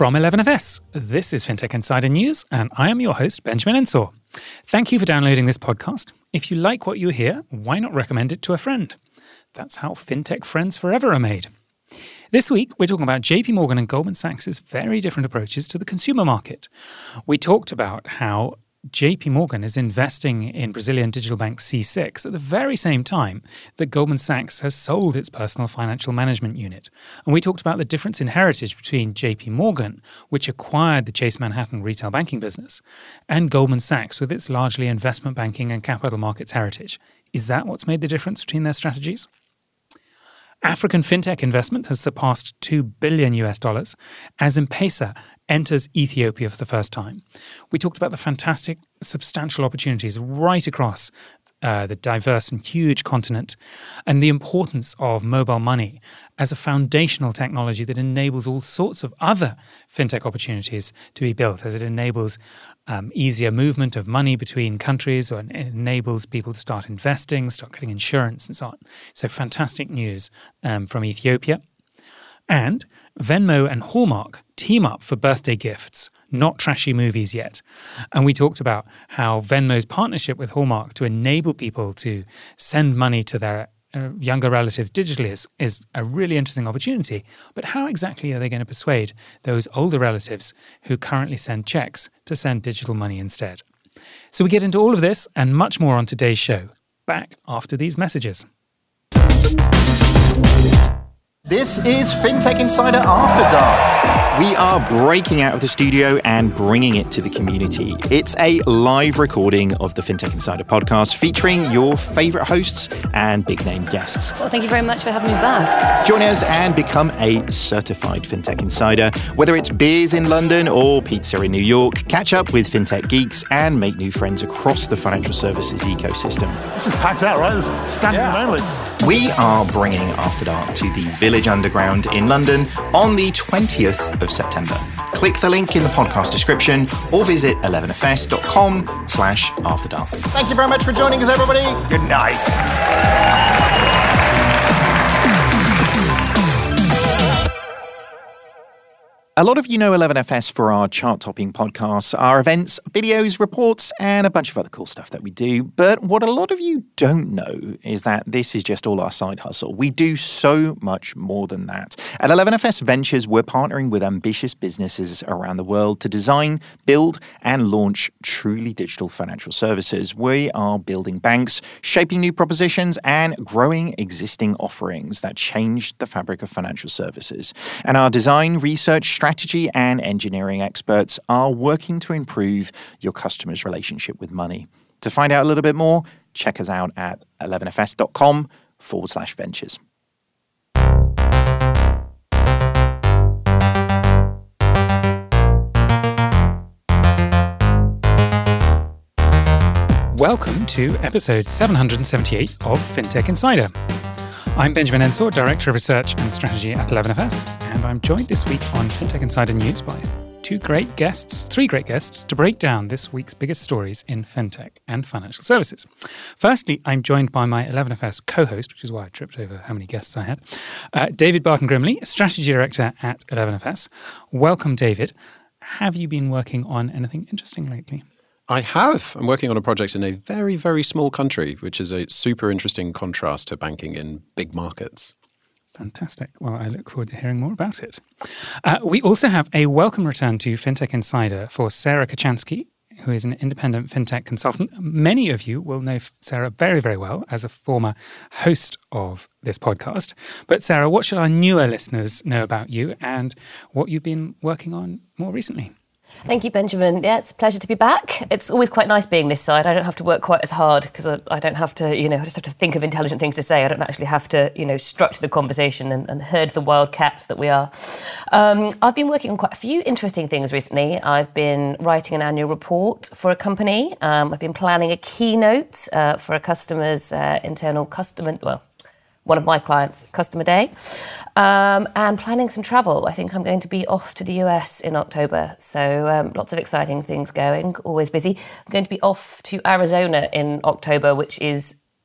From 11FS, this is FinTech Insider News, and I am your host, Benjamin Ensor. Thank you for downloading this podcast. If you like what you hear, why not recommend it to a friend? That's how FinTech friends forever are made. This week, we're talking about JP Morgan and Goldman Sachs' very different approaches to the consumer market. We talked about how JP Morgan is investing in Brazilian digital bank C6 at the very same time that Goldman Sachs has sold its personal financial management unit. And we talked about the difference in heritage between JP Morgan, which acquired the Chase Manhattan retail banking business, and Goldman Sachs with its largely investment banking and capital markets heritage. Is that what's made the difference between their strategies? African fintech investment has surpassed $2 billion as M-Pesa enters Ethiopia for the first time. We talked about the fantastic, substantial opportunities right across the diverse and huge continent, and the importance of mobile money as a foundational technology that enables all sorts of other fintech opportunities to be built, as it enables easier movement of money between countries, or it enables people to start investing, start getting insurance and so on. So fantastic news from Ethiopia. And Venmo and Hallmark team up for birthday gifts, not trashy movies yet. And we talked about how Venmo's partnership with Hallmark to enable people to send money to their younger relatives digitally is a really interesting opportunity. But how exactly are they going to persuade those older relatives who currently send checks to send digital money instead? So we get into all of this and much more on today's show. Back after these messages. This is FinTech Insider After Dark. We are breaking out of the studio and bringing it to the community. It's a live recording of the FinTech Insider podcast featuring your favourite hosts and big-name guests. Well, thank you very much for having me back. Join us and become a certified FinTech Insider. Whether it's beers in London or pizza in New York, catch up with FinTech geeks and make new friends across the financial services ecosystem. This is packed out, right? This is standing room only. We are bringing After Dark to the Village Underground in London on the 20th of September. Click the link in the podcast description or visit 11fs.com/afterdark. Thank you very much for joining us, everybody. Good night. A lot of you know 11FS for our chart-topping podcasts, our events, videos, reports, and a bunch of other cool stuff that we do. But what a lot of you don't know is that this is just all our side hustle. We do so much more than that. At 11FS Ventures, we're partnering with ambitious businesses around the world to design, build, and launch truly digital financial services. We are building banks, shaping new propositions, and growing existing offerings that change the fabric of financial services. And our design, research, strategy and engineering experts are working to improve your customers' relationship with money. To find out a little bit more, check us out at 11fs.com/ventures. Welcome to episode 778 of FinTech Insider. I'm Benjamin Ensor, Director of Research and Strategy at 11FS, and I'm joined this week on FinTech Insider News by three great guests, to break down this week's biggest stories in FinTech and financial services. Firstly, I'm joined by my 11FS co-host, which is why I tripped over how many guests I had, David Barton-Grimley, Strategy Director at 11FS. Welcome, David. Have you been working on anything interesting lately? I have. I'm working on a project in a very, very small country, which is a super interesting contrast to banking in big markets. Fantastic. Well, I look forward to hearing more about it. We also have a welcome return to FinTech Insider for Sarah Kocianski, who is an independent FinTech consultant. Many of you will know Sarah very, very well as a former host of this podcast. But Sarah, what should our newer listeners know about you and what you've been working on more recently? Thank you, Benjamin. Yeah, it's a pleasure to be back. It's always quite nice being this side. I don't have to work quite as hard because I don't have to, I just have to think of intelligent things to say. I don't actually have to, structure the conversation and herd the wild cats that we are. I've been working on quite a few interesting things recently. I've been writing an annual report for a company. I've been planning a keynote for a customer's one of my clients' customer day, and planning some travel. I think I'm going to be off to the US in October, so lots of exciting things going, always busy. I'm going to be off to Arizona in October, which is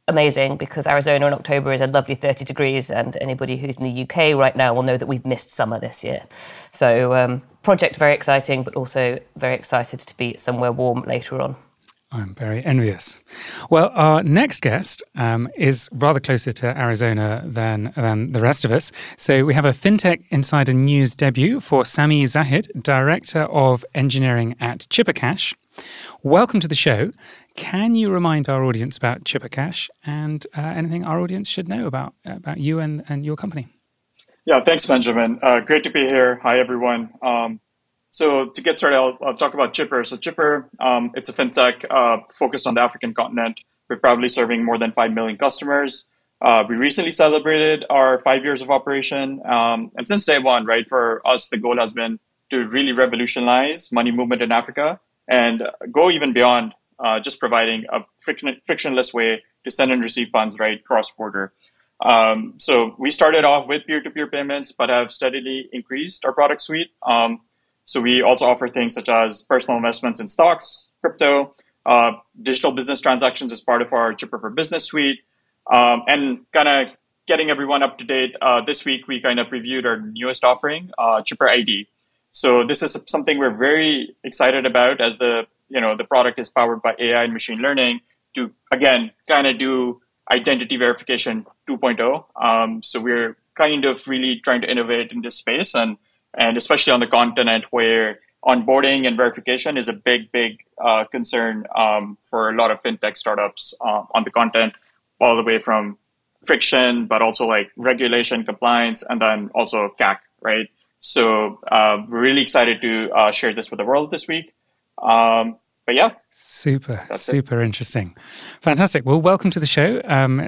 amazing because Arizona in October is a lovely 30 degrees, and anybody who's in the UK right now will know that we've missed summer this year. So project very exciting, but also very excited to be somewhere warm later on. I'm very envious. Well, our next guest is rather closer to Arizona than the rest of us. So we have a FinTech Insider News debut for Sami Zahid, Director of Engineering at ChipperCash. Welcome to the show. Can you remind our audience about ChipperCash and anything our audience should know about you and your company? Yeah, thanks, Benjamin. Great to be here. Hi, everyone. So to get started, I'll talk about Chipper. So Chipper, it's a fintech focused on the African continent. We're proudly serving more than 5 million customers. We recently celebrated our 5 years of operation. And since day one, right, for us, the goal has been to really revolutionize money movement in Africa and go even beyond just providing a frictionless way to send and receive funds, right, cross-border. So we started off with peer-to-peer payments, but have steadily increased our product suite. So we also offer things such as personal investments in stocks, crypto, digital business transactions as part of our Chipper for Business suite, and kind of getting everyone up to date. This week, we kind of previewed our newest offering, Chipper ID. So this is something we're very excited about as the product is powered by AI and machine learning to, again, kind of do identity verification 2.0. So we're kind of really trying to innovate in this space and especially on the continent where onboarding and verification is a big concern for a lot of fintech startups on the continent, all the way from friction, but also like regulation, compliance, and then also CAC, right? So we're really excited to share this with the world this week. But yeah. Super interesting. Fantastic. Well, welcome to the show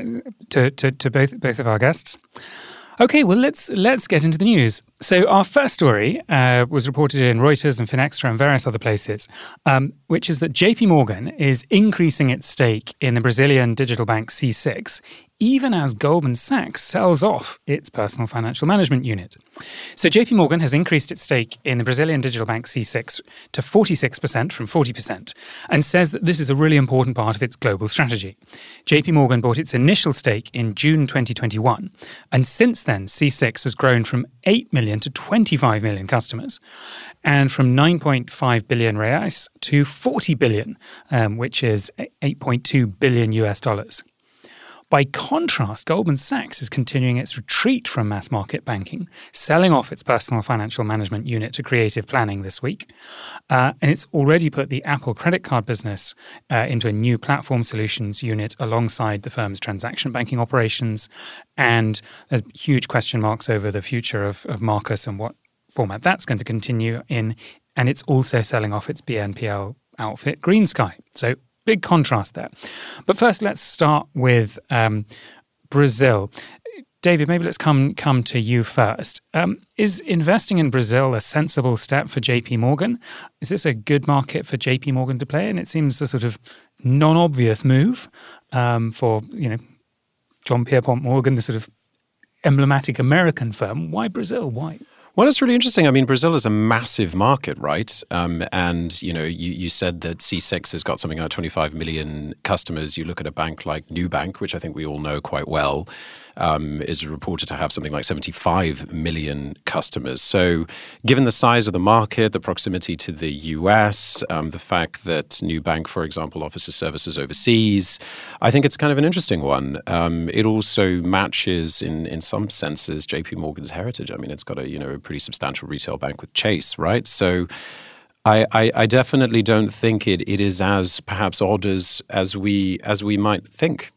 to both of our guests. Okay, well, let's get into the news. So our first story was reported in Reuters and Finextra and various other places, which is that JP Morgan is increasing its stake in the Brazilian digital bank C6, even as Goldman Sachs sells off its personal financial management unit. So JP Morgan has increased its stake in the Brazilian digital bank C6 to 46% from 40% and says that this is a really important part of its global strategy. JP Morgan bought its initial stake in June 2021, and since then C6 has grown from 8 million to 25 million customers and from 9.5 billion reais to 40 billion, which is $8.2 billion US dollars. By contrast, Goldman Sachs is continuing its retreat from mass market banking, selling off its personal financial management unit to Creative Planning this week. And it's already put the Apple credit card business into a new platform solutions unit alongside the firm's transaction banking operations. And there's huge question marks over the future of Marcus and what format that's going to continue in. And it's also selling off its BNPL outfit, GreenSky. So big contrast there. But first, let's start with Brazil. David, maybe let's come to you first. Is investing in Brazil a sensible step for JP Morgan? Is this a good market for JP Morgan to play in? It seems a sort of non-obvious move for John Pierpont Morgan, the sort of emblematic American firm. Why Brazil? Why? Well, it's really interesting. I mean, Brazil is a massive market, right? And, you said that C6 has got something like 25 million customers. You look at a bank like Nubank, which I think we all know quite well, is reported to have something like 75 million customers. So given the size of the market, the proximity to the US, the fact that Nubank, for example, offers services overseas, I think it's kind of an interesting one. It also matches, in some senses, JP Morgan's heritage. I mean, it's got a pretty substantial retail bank with Chase, right? So I definitely don't think it is as perhaps odd as we might think.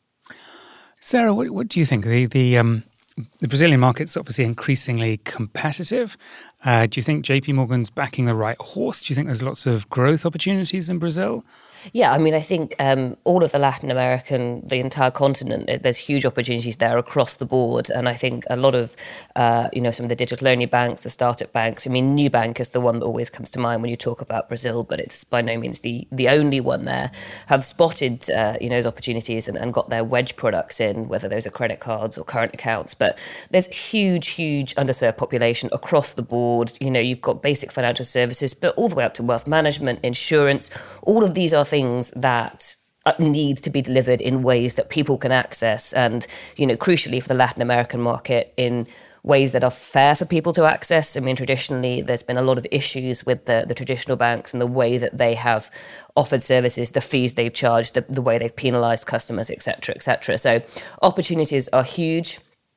Sarah, what do you think? The Brazilian market's obviously increasingly competitive. Do you think JP Morgan's backing the right horse? Do you think there's lots of growth opportunities in Brazil? Yeah, I mean, I think all of the Latin American, the entire continent, there's huge opportunities there across the board. And I think a lot of, some of the digital-only banks, the startup banks, I mean, Nubank is the one that always comes to mind when you talk about Brazil, but it's by no means the only one there, have spotted, those opportunities and got their wedge products in, whether those are credit cards or current accounts. But there's huge underserved population across the board. You've got basic financial services, but all the way up to wealth management, insurance. All of these are things that need to be delivered in ways that people can access, and crucially for the Latin American market, in ways that are fair for people to access. I mean, traditionally there's been a lot of issues with the traditional banks and the way that they have offered services, the fees they've charged, the way they've penalised customers, etc., etc. So opportunities are huge.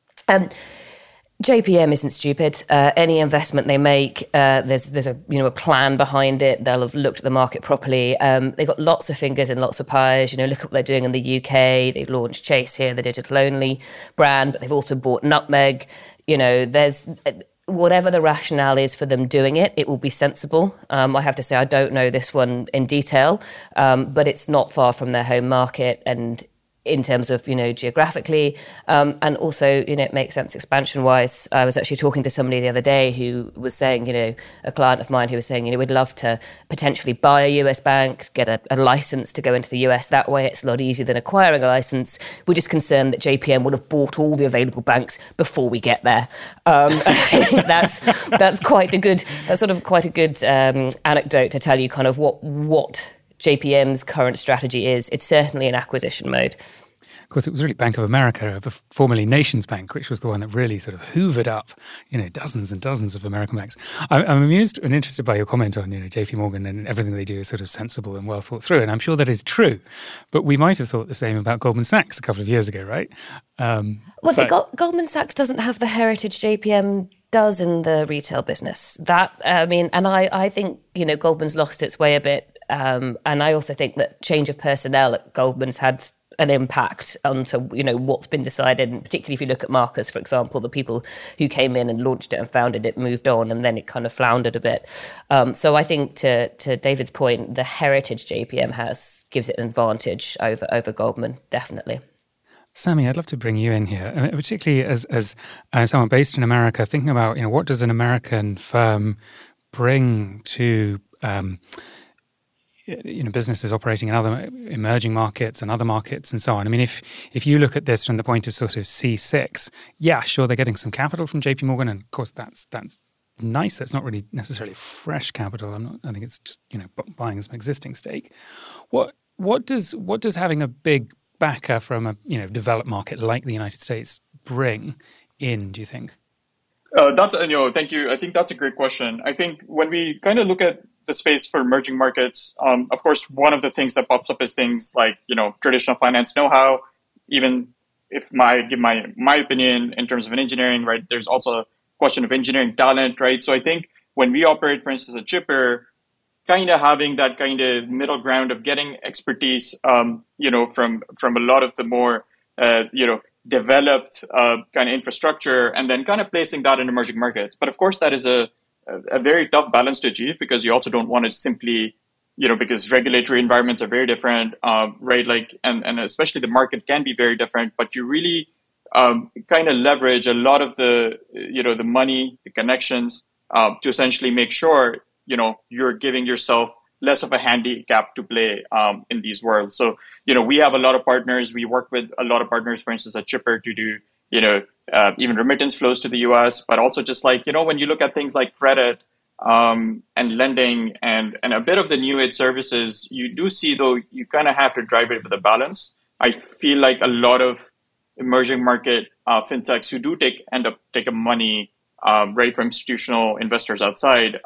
JPM isn't stupid. Any investment they make, there's a plan behind it. They'll have looked at the market properly. They've got lots of fingers in lots of pies. Look at what they're doing in the UK. They've launched Chase here, the digital-only brand, but they've also bought Nutmeg. There's whatever the rationale is for them doing it, it will be sensible. I have to say, I don't know this one in detail, but it's not far from their home market, and in terms of, geographically, and also, it makes sense expansion-wise. I was actually talking to somebody the other day who was saying, a client of mine who was saying, we'd love to potentially buy a US bank, get a license to go into the US that way. It's a lot easier than acquiring a license. We're just concerned that JPM would have bought all the available banks before we get there. That's quite a good anecdote to tell you kind of what JPM's current strategy is. It's certainly in acquisition mode. Of course, it was really Bank of America, formerly Nations Bank, which was the one that really sort of hoovered up, dozens and dozens of American banks. I'm amused and interested by your comment on, JP Morgan and everything they do is sort of sensible and well thought through. And I'm sure that is true. But we might have thought the same about Goldman Sachs a couple of years ago, right? Goldman Sachs doesn't have the heritage JPM does in the retail business. I think, Goldman's lost its way a bit. And I also think that change of personnel at Goldman's had an impact onto, what's been decided. And particularly if you look at Marcus, for example, the people who came in and launched it and founded it moved on, and then it kind of floundered a bit. So I think to David's point, the heritage JPM gives it an advantage over Goldman, definitely. Sammy, I'd love to bring you in here, particularly as someone based in America, thinking about, what does an American firm bring to businesses operating in other emerging markets and other markets and so on. I mean, if you look at this from the point of sort of C6, yeah, sure, they're getting some capital from JP Morgan, and of course that's nice. That's not really necessarily fresh capital. I think it's just buying some existing stake. What does having a big backer from a developed market like the United States bring in? Do you think? Thank you. I think that's a great question. I think when we kind of look at the space for emerging markets, of course, one of the things that pops up is things like, traditional finance know-how. Even if I give my opinion in terms of an engineering, right, there's also a question of engineering talent, right? So I think when we operate, for instance, at Chipper, kind of having that kind of middle ground of getting expertise, from a lot of the more, developed kind of infrastructure, and then kind of placing that in emerging markets. But of course, that is a very tough balance to achieve, because you also don't want to simply, because regulatory environments are very different, right? Like, and especially the market can be very different, but you really kind of leverage a lot of the, the money, the connections to essentially make sure, you're giving yourself less of a handicap to play in these worlds. So, we have a lot of partners. We work with a lot of partners, for instance, at Chipper to do, even remittance flows to the US, but also just like, when you look at things like credit and lending and a bit of the new age services, you do see, though, you kind of have to drive it with a balance. I feel like a lot of emerging market fintechs who do end up taking money right from institutional investors outside,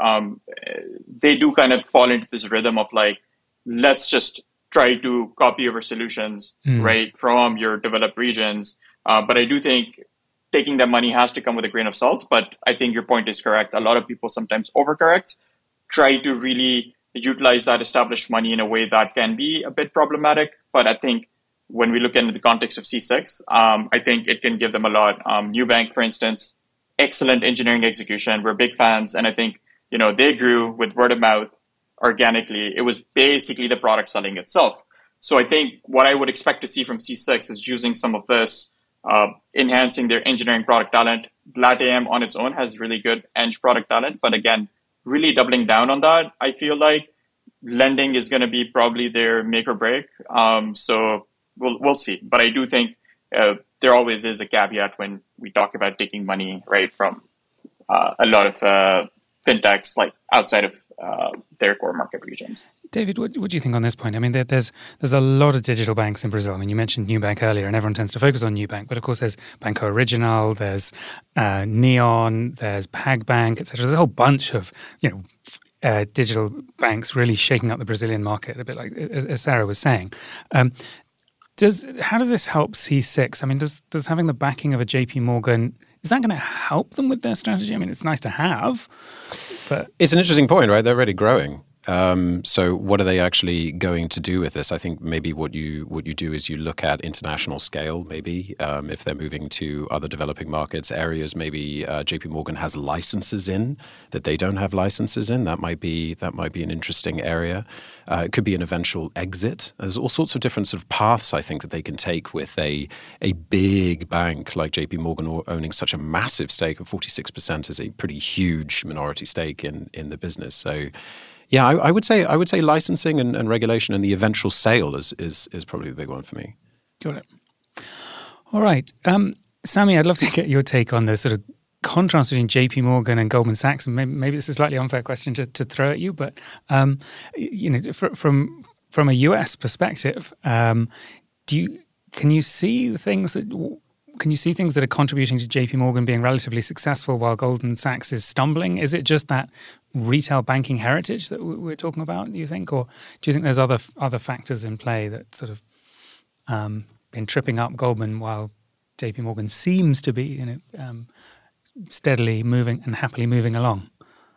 they do kind of fall into this rhythm of like, let's just try to copy over solutions, right, from your developed regions. But I do think taking that money has to come with a grain of salt. But I think your point is correct. A lot of people sometimes overcorrect, try to really utilize that established money in a way that can be a bit problematic. But I think when we look into the context of C6, I think it can give them a lot. Nubank, for instance, excellent engineering execution. We're big fans. And I think, they grew with word of mouth organically. It was basically the product selling itself. So I think what I would expect to see from C6 is using some of this, enhancing their engineering product talent. LATAM on its own has really good eng product talent. But again, really doubling down on that, I feel like lending is going to be probably their make or break. So we'll see. But I do think there always is a caveat when we talk about taking money right from a lot of fintechs like outside of their core market regions. David, what do you think on this point? I mean, there's a lot of digital banks in Brazil. I mean, you mentioned Nubank earlier, and everyone tends to focus on Nubank, but of course there's Banco Original, there's Neon, there's PagBank, etc. There's a whole bunch of digital banks really shaking up the Brazilian market, a bit like as Sarah was saying. How does this help C6? I mean, does having the backing of a JP Morgan, is that going to help them with their strategy? I mean, it's nice to have, but it's an interesting point, right? They're already growing. So what are they actually going to do with this? I think maybe what you do is you look at international scale, maybe if they're moving to other developing markets areas, maybe JP Morgan has licenses in that they don't have licenses in. That might be an interesting area. It could be an eventual exit. There's all sorts of different sort of paths I think that they can take with a big bank like JP Morgan owning such a massive stake of 46% is a pretty huge minority stake in the business. So yeah, I would say licensing and regulation and the eventual sale is probably the big one for me. Got it. All right. Sami, I'd love to get your take on the sort of contrast between JP Morgan and Goldman Sachs. And maybe it's a slightly unfair question to throw at you, but from a US perspective, can you see things that are contributing to JP Morgan being relatively successful while Goldman Sachs is stumbling? Is it just that retail banking heritage that we're talking about, do you think? Or do you think there's other factors in play that sort of been tripping up Goldman while JP Morgan seems to be steadily moving and happily moving along?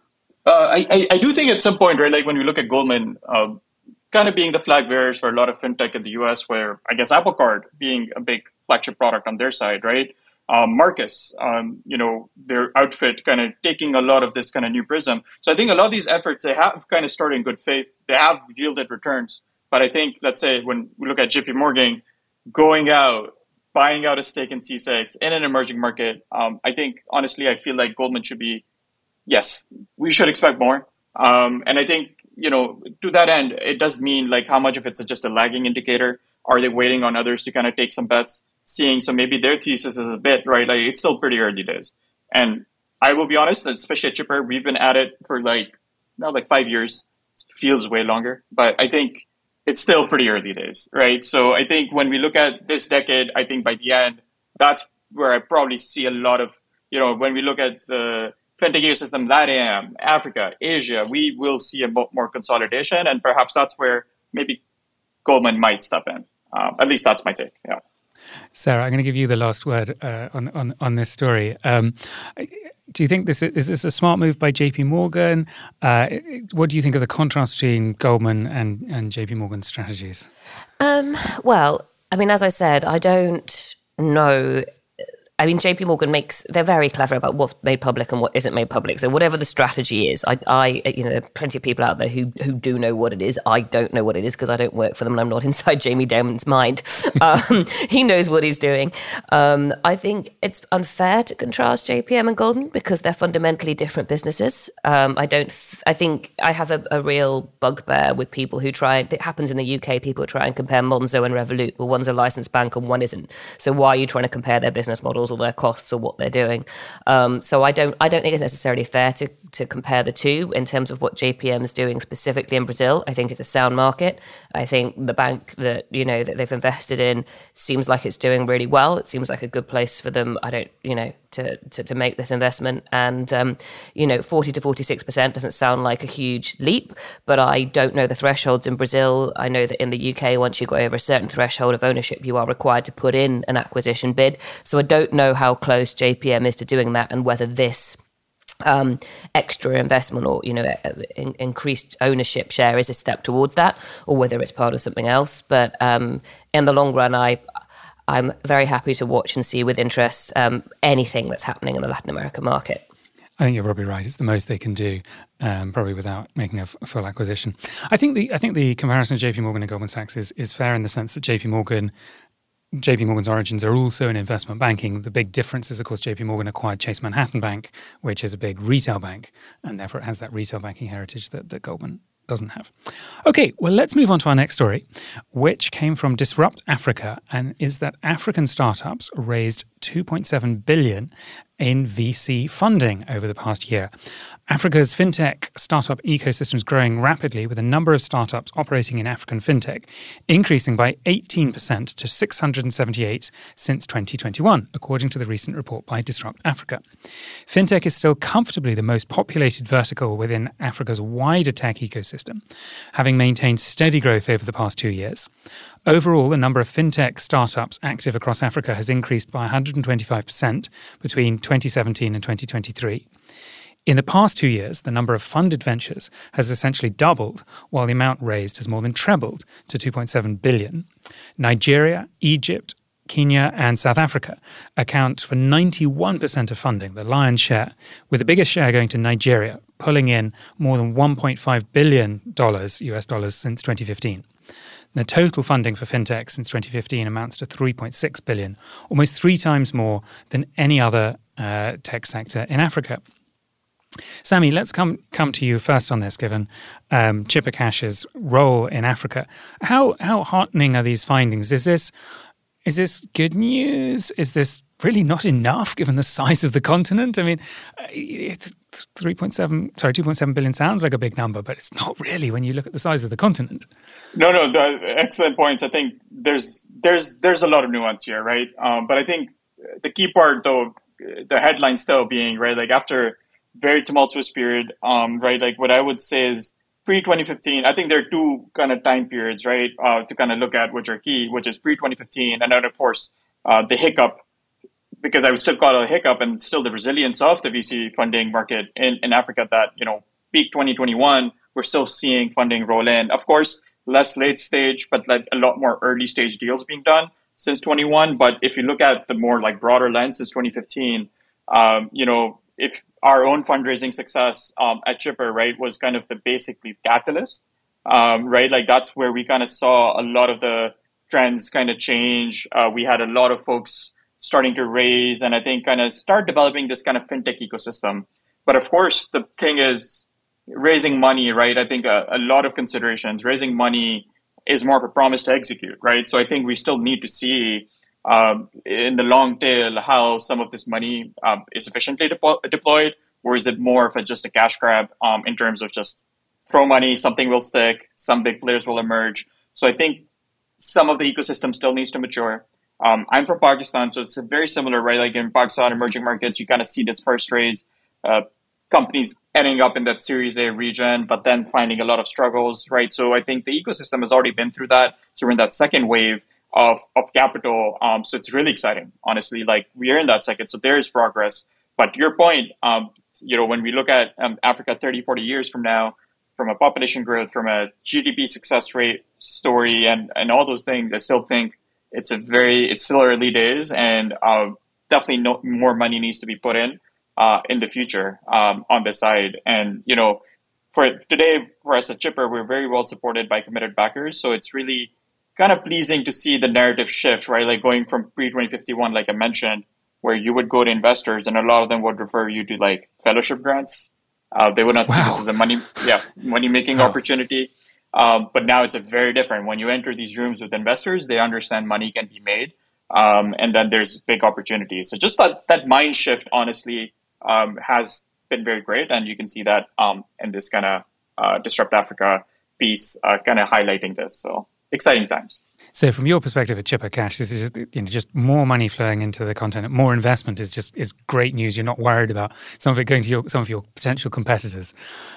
I do think at some point, right, like when we look at Goldman, kind of being the flag bearers for a lot of fintech in the US, where I guess Apple Card being a big flagship product on their side, right? Marcus, their outfit kind of taking a lot of this kind of new prism. So I think a lot of these efforts, they have kind of started in good faith. They have yielded returns. But I think, let's say, when we look at JP Morgan going out, buying out a stake in C6 in an emerging market, I think, honestly, I feel like Goldman should be, yes, we should expect more. And I think, to that end, it does mean like how much of it's just a lagging indicator. Are they waiting on others to kind of take some bets? Seeing, so maybe their thesis is a bit, right? Like it's still pretty early days. And I will be honest, especially at Chipper, we've been at it for now 5 years. It feels way longer, but I think it's still pretty early days, right? So I think when we look at this decade, I think by the end, that's where I probably see a lot of, when we look at the fintech ecosystem, LATAM, Africa, Asia, we will see a more consolidation. And perhaps that's where maybe Goldman might step in. At least that's my take, yeah. Sarah, I'm going to give you the last word on this story. Do you think is this a smart move by JP Morgan? What do you think of the contrast between Goldman and JP Morgan's strategies? Well, I mean, as I said, I don't know. I mean, JP Morgan they're very clever about what's made public and what isn't made public. So whatever the strategy is, there are plenty of people out there who do know what it is. I don't know what it is because I don't work for them and I'm not inside Jamie Dimon's mind. He knows what he's doing. I think it's unfair to contrast JPM and Goldman because they're fundamentally different businesses. I think I have a real bugbear with people who it happens in the UK, people try and compare Monzo and Revolut. Well, one's a licensed bank and one isn't. So why are you trying to compare their business models or their costs or what they're doing? So I don't think it's necessarily fair to compare the two in terms of what JPM is doing specifically in Brazil. I think it's a sound market. I think the bank that that they've invested in seems like it's doing really well. It seems like a good place for them. To make this investment, and 40 to 46% doesn't sound like a huge leap, but I don't know the thresholds in Brazil. I know that in the UK, once you go over a certain threshold of ownership, you are required to put in an acquisition bid. So I don't know how close JPM is to doing that, and whether this extra investment or increased ownership share is a step towards that, or whether it's part of something else. But in the long run, I'm very happy to watch and see with interest anything that's happening in the Latin America market. I think you're probably right. It's the most they can do, probably without making a full acquisition. I think the comparison of JP Morgan and Goldman Sachs is fair in the sense that JP Morgan's origins are also in investment banking. The big difference is, of course, JP Morgan acquired Chase Manhattan Bank, which is a big retail bank, and therefore it has that retail banking heritage that Goldman doesn't have. Okay, well, let's move on to our next story, which came from Disrupt Africa, and is that African startups raised $2.7 billion in VC funding over the past year. Africa's fintech startup ecosystem is growing rapidly, with the number of startups operating in African fintech increasing by 18% to 678 since 2021, according to the recent report by Disrupt Africa. Fintech is still comfortably the most populated vertical within Africa's wider tech ecosystem, having maintained steady growth over the past 2 years. Overall, the number of fintech startups active across Africa has increased by 125% between 2017 and 2023. In the past 2 years, the number of funded ventures has essentially doubled, while the amount raised has more than trebled to $2.7 billion. Nigeria, Egypt, Kenya and South Africa account for 91% of funding, the lion's share, with the biggest share going to Nigeria, pulling in more than $1.5 billion US dollars since 2015. The total funding for fintech since 2015 amounts to $3.6 billion, almost 3 times more than any other tech sector in Africa. Sammy, let's come to you first on this, given Chipper Cash's role in Africa. How heartening are these findings? Is this good news? Is this really not enough given the size of the continent? I mean, 2.7 billion sounds like a big number, but it's not really when you look at the size of the continent. No, excellent points. I think there's a lot of nuance here, right? But I think the key part, though, the headline still being, right, like after very tumultuous period, right, like what I would say is pre-2015, I think there are 2 kind of time periods, right, to kind of look at which are key, which is pre-2015, and then, of course, the hiccup, because I would still call it a hiccup, and still the resilience of the VC funding market in Africa that, peak 2021, we're still seeing funding roll in. Of course, less late stage, but like a lot more early stage deals being done since 21. But if you look at the more like broader lens since 2015, if our own fundraising success at Chipper, right, was kind of the basically catalyst, right? Like that's where we kind of saw a lot of the trends kind of change. We had a lot of folks starting to raise and I think kind of start developing this kind of fintech ecosystem. But of course, the thing is raising money, right? I think a lot of considerations. Raising money is more of a promise to execute, right? So I think we still need to see in the long tail how some of this money is efficiently deployed, or is it more of just a cash grab in terms of just throw money, something will stick, some big players will emerge. So I think some of the ecosystem still needs to mature. I'm from Pakistan, so it's very similar, right? Like in Pakistan, emerging markets, you kind of see this first raise, companies ending up in that Series A region, but then finding a lot of struggles, right? So I think the ecosystem has already been through that. So we're in that second wave of capital. So it's really exciting, honestly. Like we are in that second, so there is progress. But to your point, when we look at Africa 30, 40 years from now, from a population growth, from a GDP success rate story, and all those things, I still think it's still early days, and definitely more money needs to be put in the future on this side. And for today, for us at Chipper, we're very well supported by committed backers. So it's really kind of pleasing to see the narrative shift, right? Like going from pre-2051, like I mentioned, where you would go to investors and a lot of them would refer you to like fellowship grants. They would not see this as a money-making opportunity. But now it's a very different. When you enter these rooms with investors, they understand money can be made. And then there's big opportunities. So just that mind shift, honestly, has been very great. And you can see that in this kind of Disrupt Africa piece kind of highlighting this. So exciting times. So from your perspective at Chipper Cash, this is just more money flowing into the content, more investment is great news. You're not worried about some of it going to some of your potential competitors.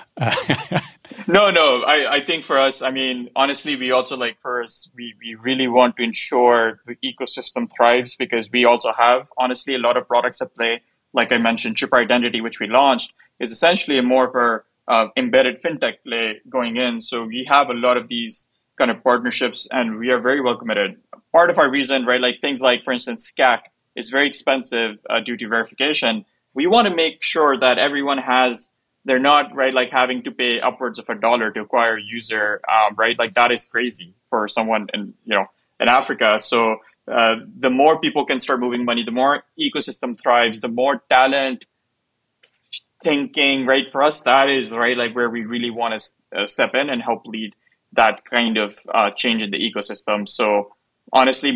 No. I think for us, I mean, honestly, we also we really want to ensure the ecosystem thrives because we also have, honestly, a lot of products at play. Like I mentioned, Chipper Identity, which we launched, is essentially a more of our embedded fintech play going in. So we have a lot of these kind of partnerships and we are very well committed. Part of our reason, right, like things like, for instance, CAC is very expensive due to verification. We want to make sure that everyone they're not, right, like having to pay upwards of $1 to acquire a user, right? Like that is crazy for someone in Africa. So the more people can start moving money, the more ecosystem thrives, the more talent thinking, right? For us, that is, right, like where we really want to step in and help lead that kind of change in the ecosystem. So honestly,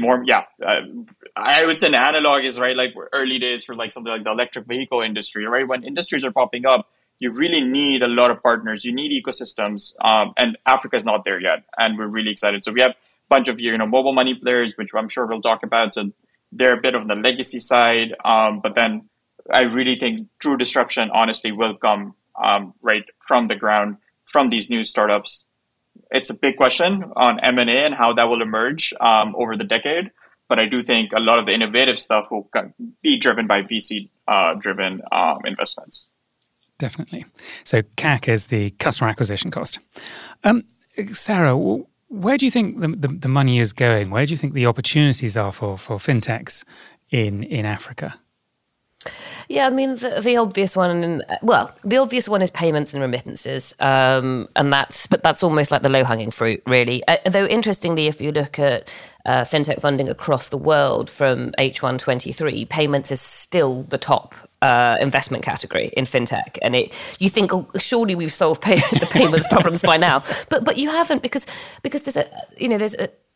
I would say an analog is right, like early days for like something like the electric vehicle industry, right? When industries are popping up, you really need a lot of partners. You need ecosystems, and Africa is not there yet, and we're really excited. So we have a bunch of mobile money players, which I'm sure we'll talk about. So they're a bit of the legacy side, but then I really think true disruption, honestly, will come right from the ground from these new startups. It's a big question on M&A and how that will emerge over the decade. But I do think a lot of the innovative stuff will be driven by VC-driven investments. Definitely. So CAC is the customer acquisition cost. Sarah, where do you think the money is going? Where do you think the opportunities are for fintechs in Africa? Yeah, I mean, the obvious one, the obvious one is payments and remittances, but that's almost like the low-hanging fruit, really. Though, interestingly, if you look at fintech funding across the world from H1 23, payments is still the top investment category in fintech, and you think, oh, surely we've solved the payments problems by now, but you haven't, because there's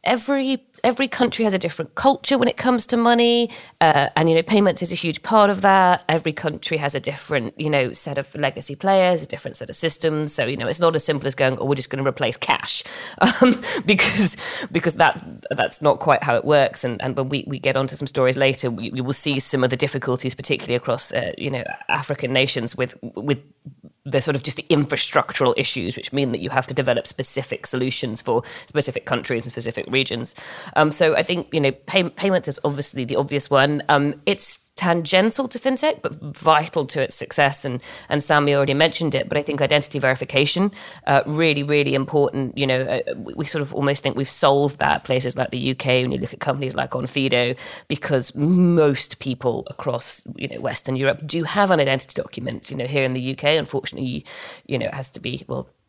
every country has a different culture when it comes to money, and payments is a huge part of that. Every country has a different set of legacy players, a different set of systems. So it's not as simple as going, oh, we're just going to replace cash, because that's not quite how it works. And when we get onto some stories later, we will see some of the difficulties, particularly across African nations with the sort of just the infrastructural issues, which mean that you have to develop specific solutions for specific countries and specific regions. So I think, payments is obviously the obvious one. It's tangential to fintech, but vital to its success. And Sami already mentioned it, but I think identity verification, really, really important. We sort of almost think we've solved that. Places like the UK, when you look at companies like Onfido, because most people across, Western Europe do have an identity document. Here in the UK, unfortunately, it has to be,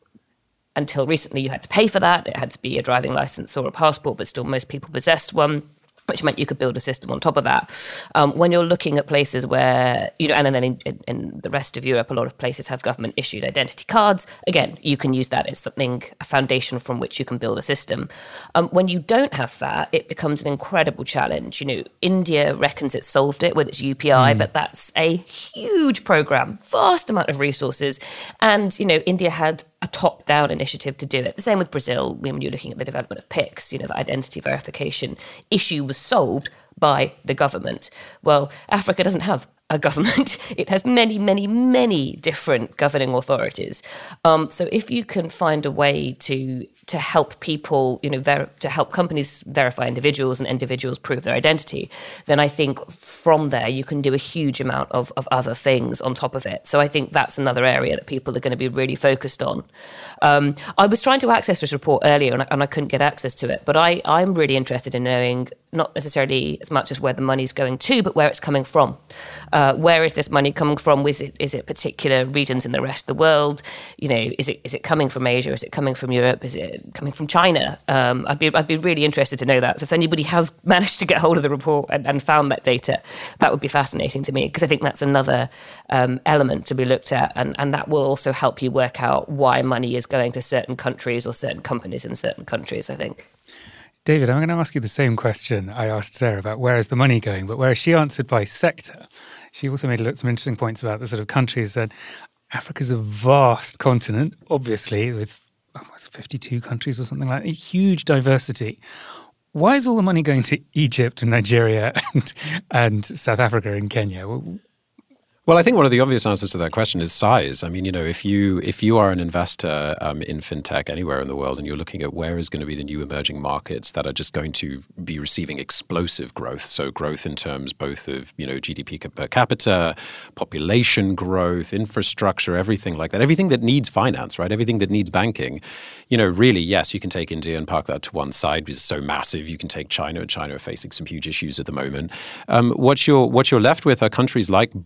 until recently you had to pay for that. It had to be a driving license or a passport, but still most people possessed one, which meant you could build a system on top of that. When you're looking at places where, and then in the rest of Europe, a lot of places have government-issued identity cards. Again, you can use that as a foundation from which you can build a system. When you don't have that, it becomes an incredible challenge. India reckons it solved it with its UPI, but that's a huge program, vast amount of resources. And, India had a top-down initiative to do it. The same with Brazil, when you're looking at the development of PIX, the identity verification issue was solved by the government. Well, Africa doesn't have a government. It has many, many, many different governing authorities. So if you can find a way to help people, to help companies verify individuals and individuals prove their identity, then I think from there you can do a huge amount of other things on top of it. So I think that's another area that people are going to be really focused on. I was trying to access this report earlier and I couldn't get access to it, but I'm really interested in knowing not necessarily as much as where the money's going to, but where it's coming from. Where is this money coming from? Is it particular regions in the rest of the world? Is it coming from Asia? Is it coming from Europe? Is it coming from China? I'd be really interested to know that. So if anybody has managed to get hold of the report and found that data, that would be fascinating to me, because I think that's another element to be looked at, and that will also help you work out why money is going to certain countries or certain companies in certain countries, I think. David, I'm going to ask you the same question I asked Sarah about where is the money going, but whereas she answered by sector, she also made some interesting points about the sort of countries that Africa's a vast continent, obviously, with almost 52 countries or something like that, a huge diversity. Why is all the money going to Egypt and Nigeria and South Africa and Kenya? Well, I think one of the obvious answers to that question is size. I mean, if you are an investor in fintech anywhere in the world and you're looking at where is going to be the new emerging markets that are just going to be receiving explosive growth, so growth in terms both of GDP per capita, population growth, infrastructure, everything like that, everything that needs finance, right? Everything that needs banking. Really, yes, you can take India and park that to one side because it's so massive. You can take China, and China are facing some huge issues at the moment. What you're left with are countries like Brazil,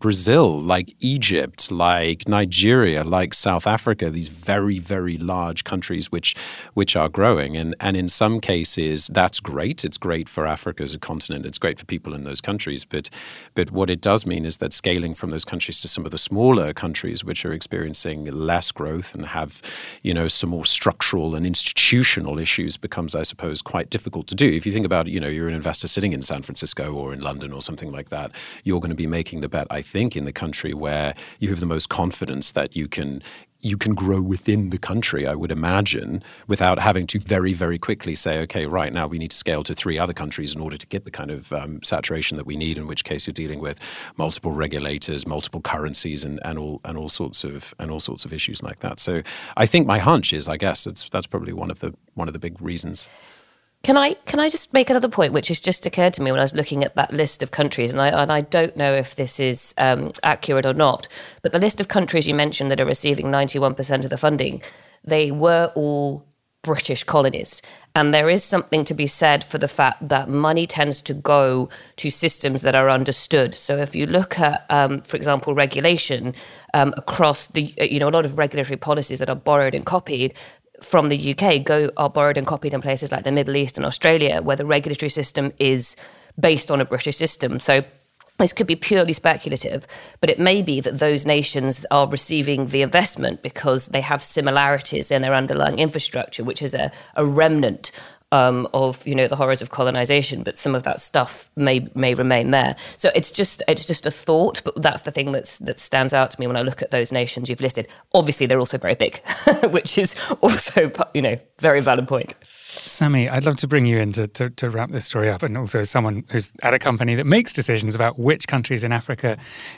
Brazil, like Egypt, like Nigeria, like South Africa, these very, very large countries which are growing. And in some cases, that's great. It's great for Africa as a continent. It's great for people in those countries. But what it does mean is that scaling from those countries to some of the smaller countries which are experiencing less growth and have, some more structural and institutional issues becomes, I suppose, quite difficult to do. If you think about, you're an investor sitting in San Francisco or in London or something like that, you're going to be making the bet, I think, in the country where you have the most confidence that you can grow within the country, I would imagine, without having to very, very quickly say, okay, right now we need to scale to 3 other countries in order to get the kind of saturation that we need, in which case you're dealing with multiple regulators, multiple currencies, and all sorts of issues like that. So I think my hunch is, I guess, that's probably one of the big reasons. Can I just make another point, which has just occurred to me when I was looking at that list of countries, and I don't know if this is accurate or not, but the list of countries you mentioned that are receiving 91% of the funding, they were all British colonies. And there is something to be said for the fact that money tends to go to systems that are understood. So if you look at, for example, regulation across the, a lot of regulatory policies that are borrowed and copied from the UK are borrowed and copied in places like the Middle East and Australia, where the regulatory system is based on a British system. So this could be purely speculative, but it may be that those nations are receiving the investment because they have similarities in their underlying infrastructure, which is a remnant of the horrors of colonization, but some of that stuff may remain there. So it's just a thought, but that's the thing that stands out to me when I look at those nations you've listed. Obviously, they're also very big, which is also very valid point. Sami, I'd love to bring you in to wrap this story up, and also as someone who's at a company that makes decisions about which countries in Africa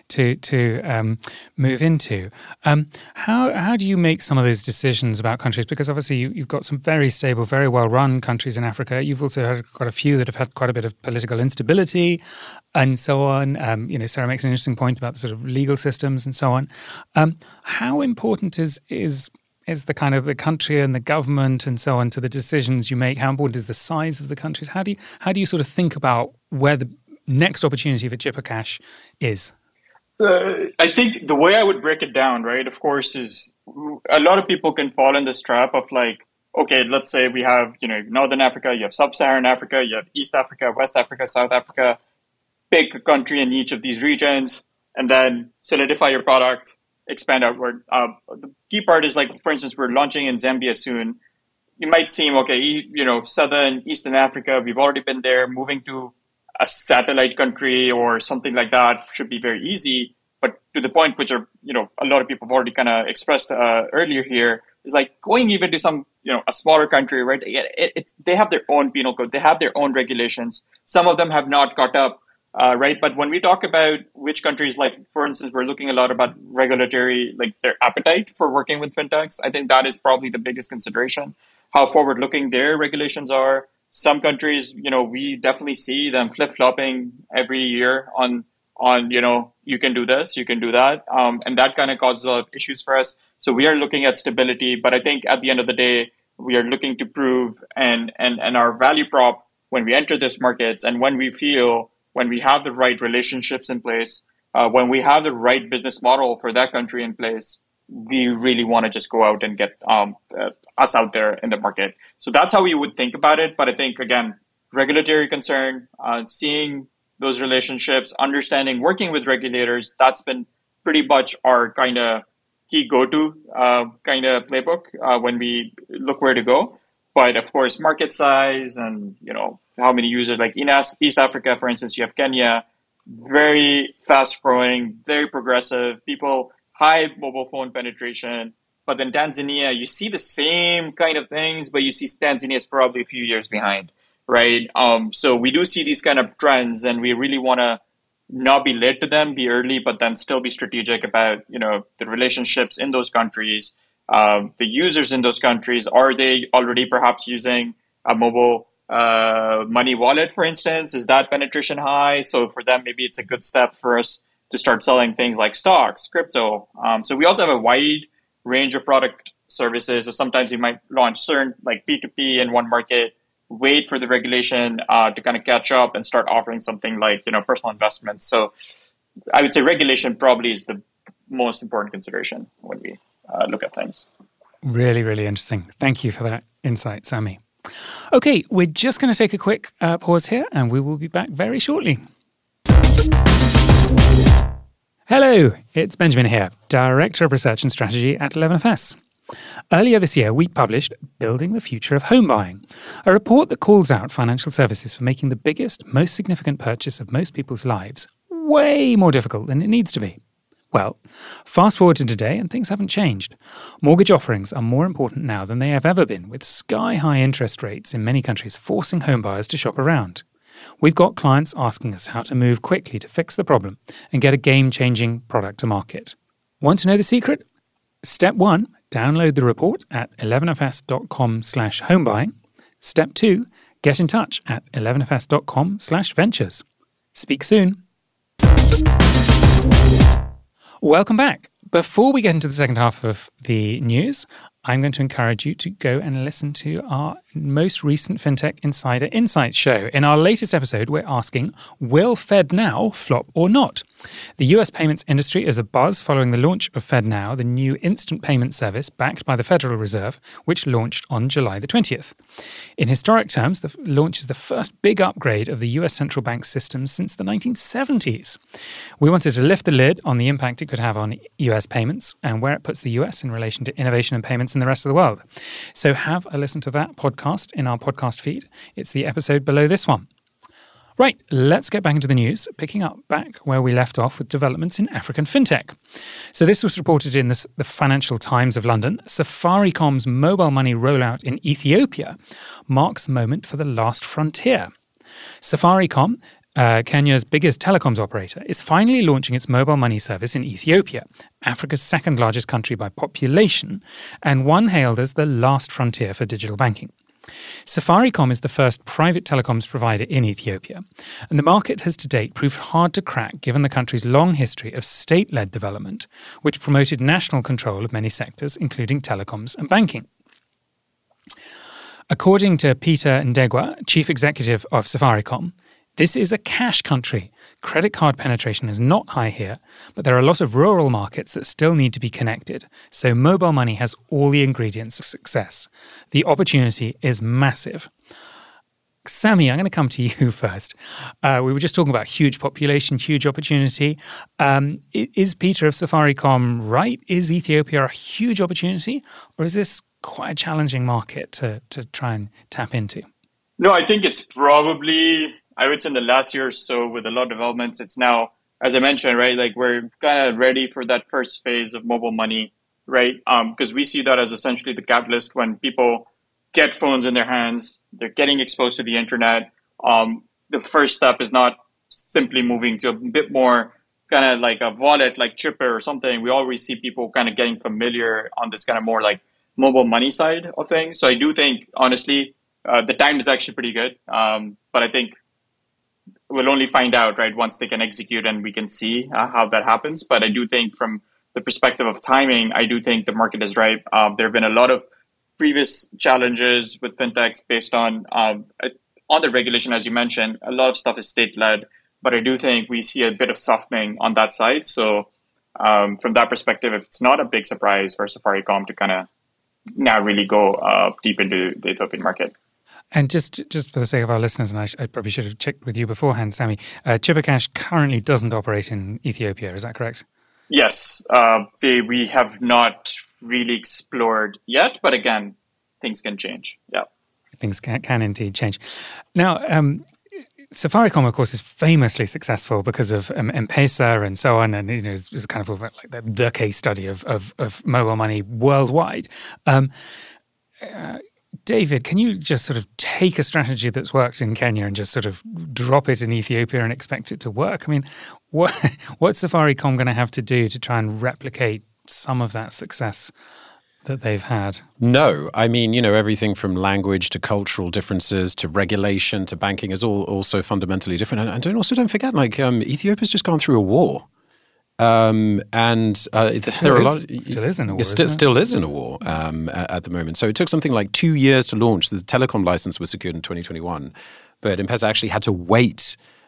to move into. How do you make some of those decisions about countries? Because obviously you've got some very stable, very well-run countries in Africa. You've also got a few that have had quite a bit of political instability and so on. Sarah makes an interesting point about the sort of legal systems and so on. How important is the kind of the country and the government and so on to the decisions you make? How important is the size of the countries? How do you sort of think about where the next opportunity for Chipper Cash is? I think the way I would break it down, right, of course, is a lot of people can fall in this trap of like, okay, let's say we have, Northern Africa, you have Sub-Saharan Africa, you have East Africa, West Africa, South Africa, pick a country in each of these regions, and then solidify your product, expand outward. The key part is, like, for instance, we're launching in Zambia soon. It might seem, okay, Southern, Eastern Africa, we've already been there. Moving to a satellite country or something like that should be very easy. But to the point which are, a lot of people have already kind of expressed earlier here, is like going even to some, a smaller country, right? They have their own penal code. They have their own regulations. Some of them have not caught up. Right. But when we talk about which countries, like, for instance, we're looking a lot about regulatory, like their appetite for working with fintechs. I think that is probably the biggest consideration, how forward looking their regulations are. Some countries, we definitely see them flip flopping every year on, you can do this, you can do that. And that kind of causes a lot of issues for us. So we are looking at stability. But I think at the end of the day, we are looking to prove and our value prop when we enter these markets and when we have the right relationships in place, when we have the right business model for that country in place, we really want to just go out and get us out there in the market. So that's how we would think about it. But I think, again, regulatory concern, seeing those relationships, understanding, working with regulators, that's been pretty much our kind of key go-to kind of playbook when we look where to go. But of course, market size and, how many users, like in East Africa, for instance, you have Kenya, very fast growing, very progressive, people, high mobile phone penetration. But then Tanzania, you see the same kind of things, but you see Tanzania is probably a few years behind, right? So we do see these kind of trends, and we really want to not be late to them, be early, but then still be strategic about, the relationships in those countries, the users in those countries. Are they already perhaps using a mobile money wallet, for instance? Is that penetration high? So for them, maybe it's a good step for us to start selling things like stocks, crypto. So we also have a wide range of product services. So sometimes you might launch certain like P2P in one market, wait for the regulation to kind of catch up and start offering something like, personal investments. So I would say regulation probably is the most important consideration when we look at things. Really, really interesting. Thank you for that insight, Sami. Okay, we're just going to take a quick pause here and we will be back very shortly. Hello, it's Benjamin here, Director of Research and Strategy at 11FS. Earlier this year, we published Building the Future of Home Buying, a report that calls out financial services for making the biggest, most significant purchase of most people's lives way more difficult than it needs to be. Well, fast forward to today and things haven't changed. Mortgage offerings are more important now than they have ever been, with sky-high interest rates in many countries forcing home buyers to shop around. We've got clients asking us how to move quickly to fix the problem and get a game-changing product to market. Want to know the secret? Step 1, download the report at 11fs.com/homebuying. Step 2, get in touch at 11fs.com/ventures. Speak soon. Welcome back. Before we get into the second half of the news, I'm going to encourage you to go and listen to our most recent FinTech Insider Insights show. In our latest episode, we're asking, will FedNow flop or not? The US payments industry is abuzz following the launch of FedNow, the new instant payment service backed by the Federal Reserve, which launched on July the 20th. In historic terms, the launch is the first big upgrade of the US central bank system since the 1970s. We wanted to lift the lid on the impact it could have on US payments and where it puts the US in relation to innovation and payments in the rest of the world. So have a listen to that podcast in our podcast feed. It's the episode below this one. Right, let's get back into the news, picking up back where we left off with developments in African fintech. So this was reported in the Financial Times of London. Safaricom's mobile money rollout in Ethiopia marks the moment for the last frontier. Safaricom, Kenya's biggest telecoms operator, is finally launching its mobile money service in Ethiopia, Africa's second largest country by population, and one hailed as the last frontier for digital banking. Safaricom is the first private telecoms provider in Ethiopia, and the market has to date proved hard to crack given the country's long history of state-led development, which promoted national control of many sectors, including telecoms and banking. According to Peter Ndegwa, chief executive of Safaricom, this is a cash country. Credit card penetration is not high here, but there are a lot of rural markets that still need to be connected, so mobile money has all the ingredients of success. The opportunity is massive. Sami, I'm going to come to you first. We were just talking about huge population, huge opportunity. Is Peter of Safaricom right? Is Ethiopia a huge opportunity, or is this quite a challenging market to try and tap into? No, I think it's probably, I would say in the last year or so with a lot of developments, it's now, as I mentioned, right, like we're kind of ready for that first phase of mobile money, right? Because we see that as essentially the catalyst when people get phones in their hands, they're getting exposed to the internet. The first step is not simply moving to a bit more kind of like a wallet like Chipper or something. We always see people kind of getting familiar on this kind of more like mobile money side of things. So I do think, honestly, the time is actually pretty good. But I think we'll only find out, right, once they can execute and we can see how that happens. But I do think from the perspective of timing, I do think the market is ripe. There have been a lot of previous challenges with fintechs based on the regulation, as you mentioned. A lot of stuff is state-led, but I do think we see a bit of softening on that side. So from that perspective, it's not a big surprise for Safaricom to kind of now really go deep into the Ethiopian market. And just for the sake of our listeners, and I probably should have checked with you beforehand, Sami, Chipper Cash currently doesn't operate in Ethiopia, is that correct? Yes, we have not really explored yet, but again, things can change. Yeah, things can indeed change. Now, Safaricom, of course, is famously successful because of M-Pesa and so on, and is kind of like the case study of mobile money worldwide. David, can you just sort of take a strategy that's worked in Kenya and just sort of drop it in Ethiopia and expect it to work? I mean, what's Safaricom going to have to do to try and replicate some of that success that they've had? No. I mean, everything from language to cultural differences to regulation to banking is all also fundamentally different. And don't forget, Ethiopia's just gone through a war. There are a lot. Still is in a war. Still is in a war at the moment. So it took something like 2 years to launch. The telecom license was secured in 2021, but M-Pesa actually had to wait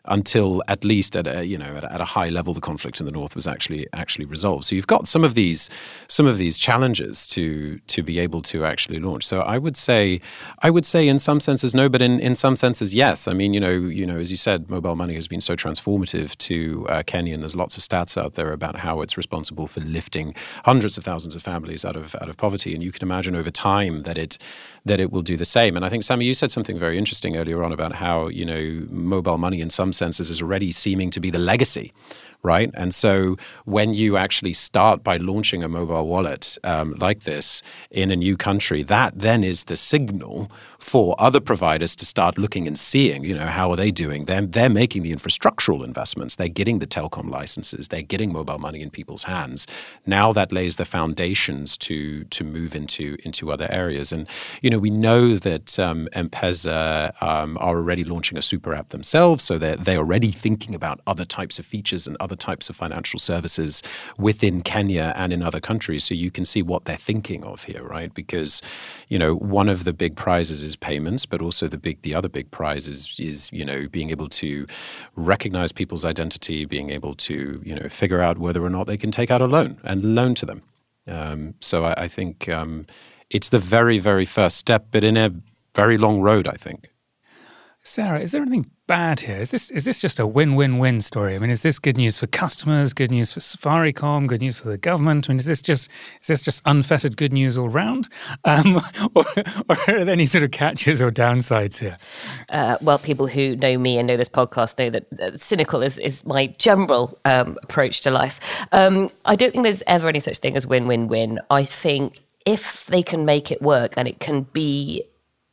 until at least at a high level the conflict in the north was actually resolved. So you've got some of these challenges to be able to actually launch. So I would say in some senses no, but in some senses yes. I mean, as you said, mobile money has been so transformative to Kenya, and there's lots of stats out there about how it's responsible for lifting hundreds of thousands of families out of poverty. And you can imagine over time that it will do the same. And I think, Sammy, you said something very interesting earlier on about how, mobile money in some senses is already seeming to be the legacy, right? And so when you actually start by launching a mobile wallet like this in a new country, that then is the signal for other providers to start looking and seeing, how are they doing? They're making the infrastructural investments. They're getting the telecom licenses. They're getting mobile money in people's hands. Now that lays the foundations to move into other areas. And, we know that M-Pesa are already launching a super app themselves. So they're already thinking about other types of features and other types of financial services within Kenya and in other countries. So you can see what they're thinking of here, right? Because, one of the big prizes is payments, but also the other big prize is being able to recognize people's identity, being able to, figure out whether or not they can take out a loan and loan to them. So I think it's the very, very first step, but in a very long road, I think. Sarah, is there anything bad here? Is this just a win-win-win story? I mean, is this good news for customers, good news for Safaricom, good news for the government? I mean, is this just unfettered good news all round? Or are there any sort of catches or downsides here? Well, people who know me and know this podcast know that cynical is my general approach to life. I don't think there's ever any such thing as win-win-win. I think if they can make it work and it can be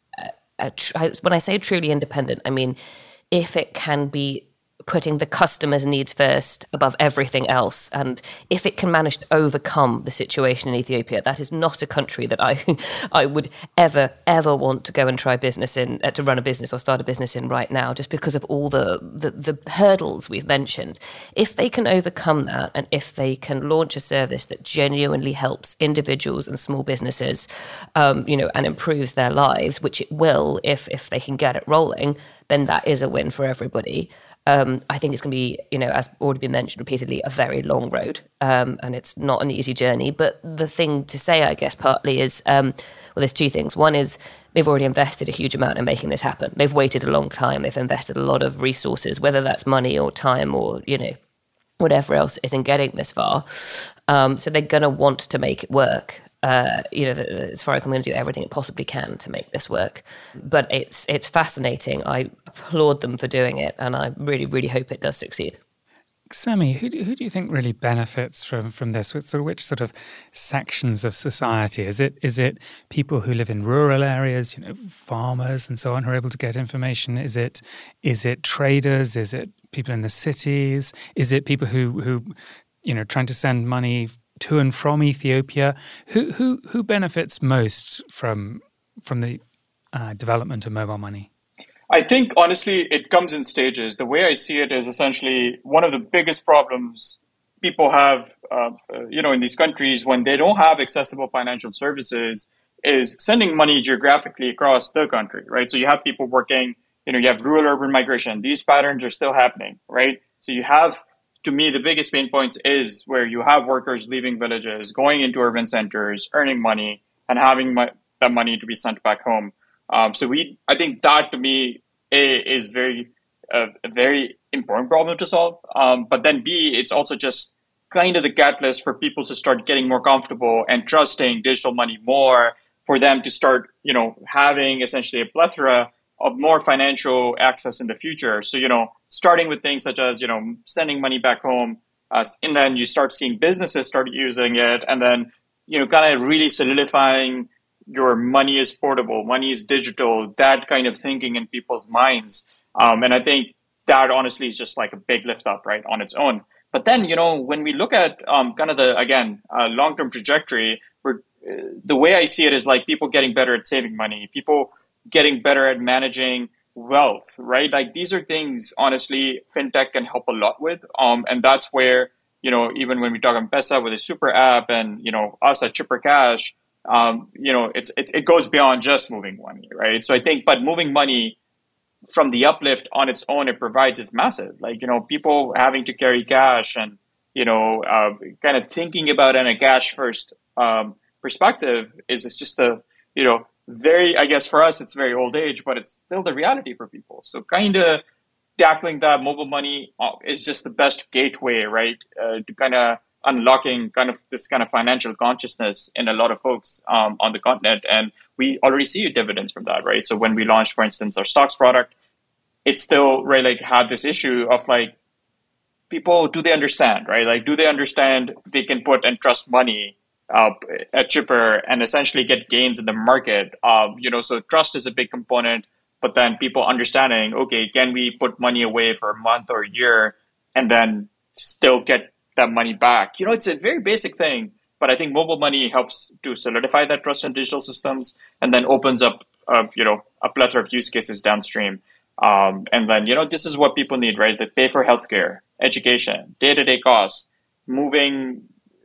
when I say truly independent, I mean, if it can be putting the customer's needs first above everything else, and if it can manage to overcome the situation in Ethiopia, that is not a country that I would ever want to go and try business in, to run a business or start a business in right now, just because of all the hurdles we've mentioned. If they can overcome that, and if they can launch a service that genuinely helps individuals and small businesses, and improves their lives, which it will if they can get it rolling, then that is a win for everybody. I think it's going to be, as already been mentioned repeatedly, a very long road, and it's not an easy journey. But the thing to say, I guess, partly is, there's two things. One is they've already invested a huge amount in making this happen. They've waited a long time. They've invested a lot of resources, whether that's money or time or, whatever else is in getting this far. So they're going to want to make it work. Safaricom going to do everything it possibly can to make this work. But it's fascinating. I applaud them for doing it, and I really, really hope it does succeed. Sammy, who do you think really benefits from this? Which sort of sections of society? Is it people who live in rural areas, farmers and so on, who are able to get information? Is it traders? Is it people in the cities? Is it people who trying to send money to and from Ethiopia? Who benefits most from the development of mobile money? I think, honestly, it comes in stages. The way I see it is essentially one of the biggest problems people have, in these countries when they don't have accessible financial services is sending money geographically across the country, right? So you have people working, you have rural-urban migration. These patterns are still happening, right? So you have, to me, the biggest pain points is where you have workers leaving villages, going into urban centers, earning money, and having that money to be sent back home. I think that, to me, is a very important problem to solve. But then B, it's also just kind of the catalyst for people to start getting more comfortable and trusting digital money more, for them to start, having essentially a plethora of more financial access in the future. So, starting with things such as, sending money back home, and then you start seeing businesses start using it, and then, kind of really solidifying your money is portable, money is digital, that kind of thinking in people's minds. And I think that honestly is just like a big lift up, right, on its own. But then, when we look at kind of the, again, long-term trajectory, the way I see it is like people getting better at saving money, people getting better at managing wealth, right? Like these are things, honestly, fintech can help a lot with. And that's where, even when we talk M-Pesa with a super app and, us at Chipper Cash, it goes beyond just moving money, right? So I think, but moving money from the uplift on its own it provides is massive. Like, people having to carry cash and, kind of thinking about it in a cash first perspective is just very, I guess for us, it's very old age, but it's still the reality for people. So kind of tackling that mobile money is just the best gateway, right? To kind of unlocking kind of this kind of financial consciousness in a lot of folks on the continent. And we already see dividends from that, right? So when we launched, for instance, our stocks product, it still, right, like had this issue of like, people, do they understand, right? Like, do they understand they can put and trust money at Chipper and essentially get gains in the market? So trust is a big component, but then people understanding, okay, can we put money away for a month or a year and then still get that money back? It's a very basic thing, but I think mobile money helps to solidify that trust in digital systems and then opens up, a plethora of use cases downstream. And then, this is what people need, right? They pay for healthcare, education, day-to-day costs, moving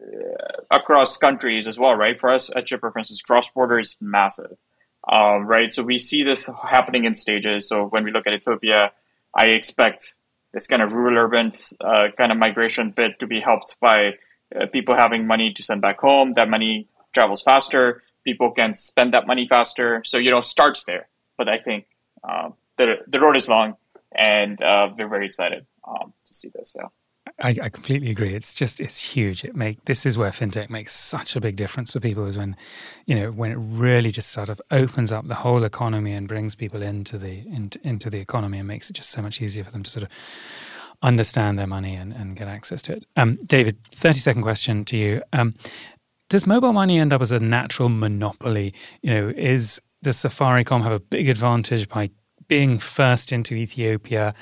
across countries as well, right? For us at Chipper, for instance, cross-border is massive, right? So we see this happening in stages. So when we look at Ethiopia, I expect this kind of rural-urban kind of migration bit to be helped by people having money to send back home. That money travels faster. People can spend that money faster. So, starts there. But I think the road is long, and we're very excited to see this. Yeah. I completely agree. It's huge. This is where fintech makes such a big difference for people, is when it really just sort of opens up the whole economy and brings people into the economy and makes it just so much easier for them to sort of understand their money and get access to it. David, 30-second question to you. Does mobile money end up as a natural monopoly? Does Safaricom have a big advantage by being first into Ethiopia?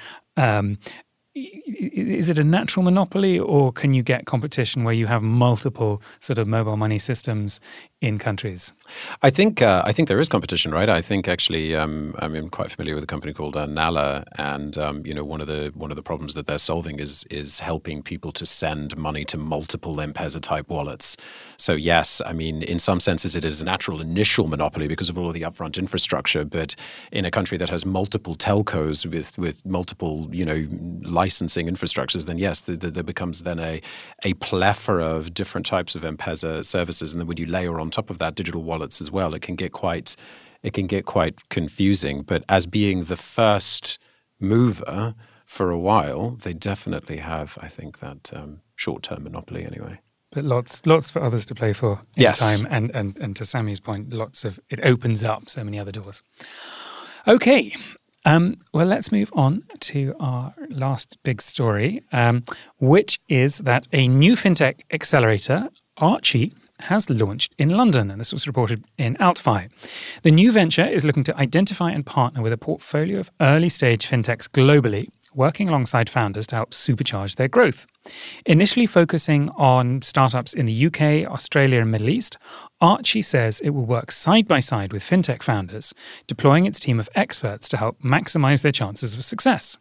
Is it a natural monopoly, or can you get competition where you have multiple sort of mobile money systems in countries? I think there is competition, right? I think actually, I'm quite familiar with a company called Nala, and one of the problems that they're solving is helping people to send money to multiple M-Pesa type wallets. So yes, I mean, in some senses, it is a natural initial monopoly because of all of the upfront infrastructure. But in a country that has multiple telcos with multiple licensing infrastructures, then yes, there becomes then a plethora of different types of M-Pesa services, and then when you layer on top of that digital wallets as well, it can get quite confusing. But as being the first mover for a while, they definitely have, I think, that short-term monopoly anyway. But lots for others to play for in time, and to Sammy's point, it opens up so many other doors. Okay. Well, let's move on to our last big story, which is that a new fintech accelerator, Archie, has launched in London, and this was reported in AltFi. The new venture is looking to identify and partner with a portfolio of early-stage fintechs globally, working alongside founders to help supercharge their growth. Initially focusing on startups in the UK, Australia, and Middle East, Archie says it will work side by side with fintech founders, deploying its team of experts to help maximize their chances of success.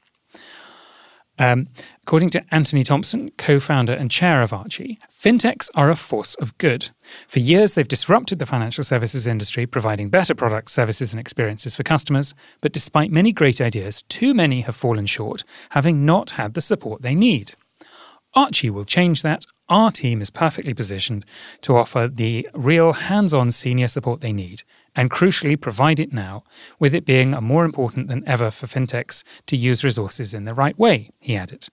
According to Anthony Thompson, co-founder and chair of Archie, fintechs are a force of good. For years, they've disrupted the financial services industry, providing better products, services, and experiences for customers. But despite many great ideas, too many have fallen short, having not had the support they need. Archie will change that. Our team is perfectly positioned to offer the real hands-on senior support they need, and crucially provide it now, with it being more important than ever for fintechs to use resources in the right way, he added.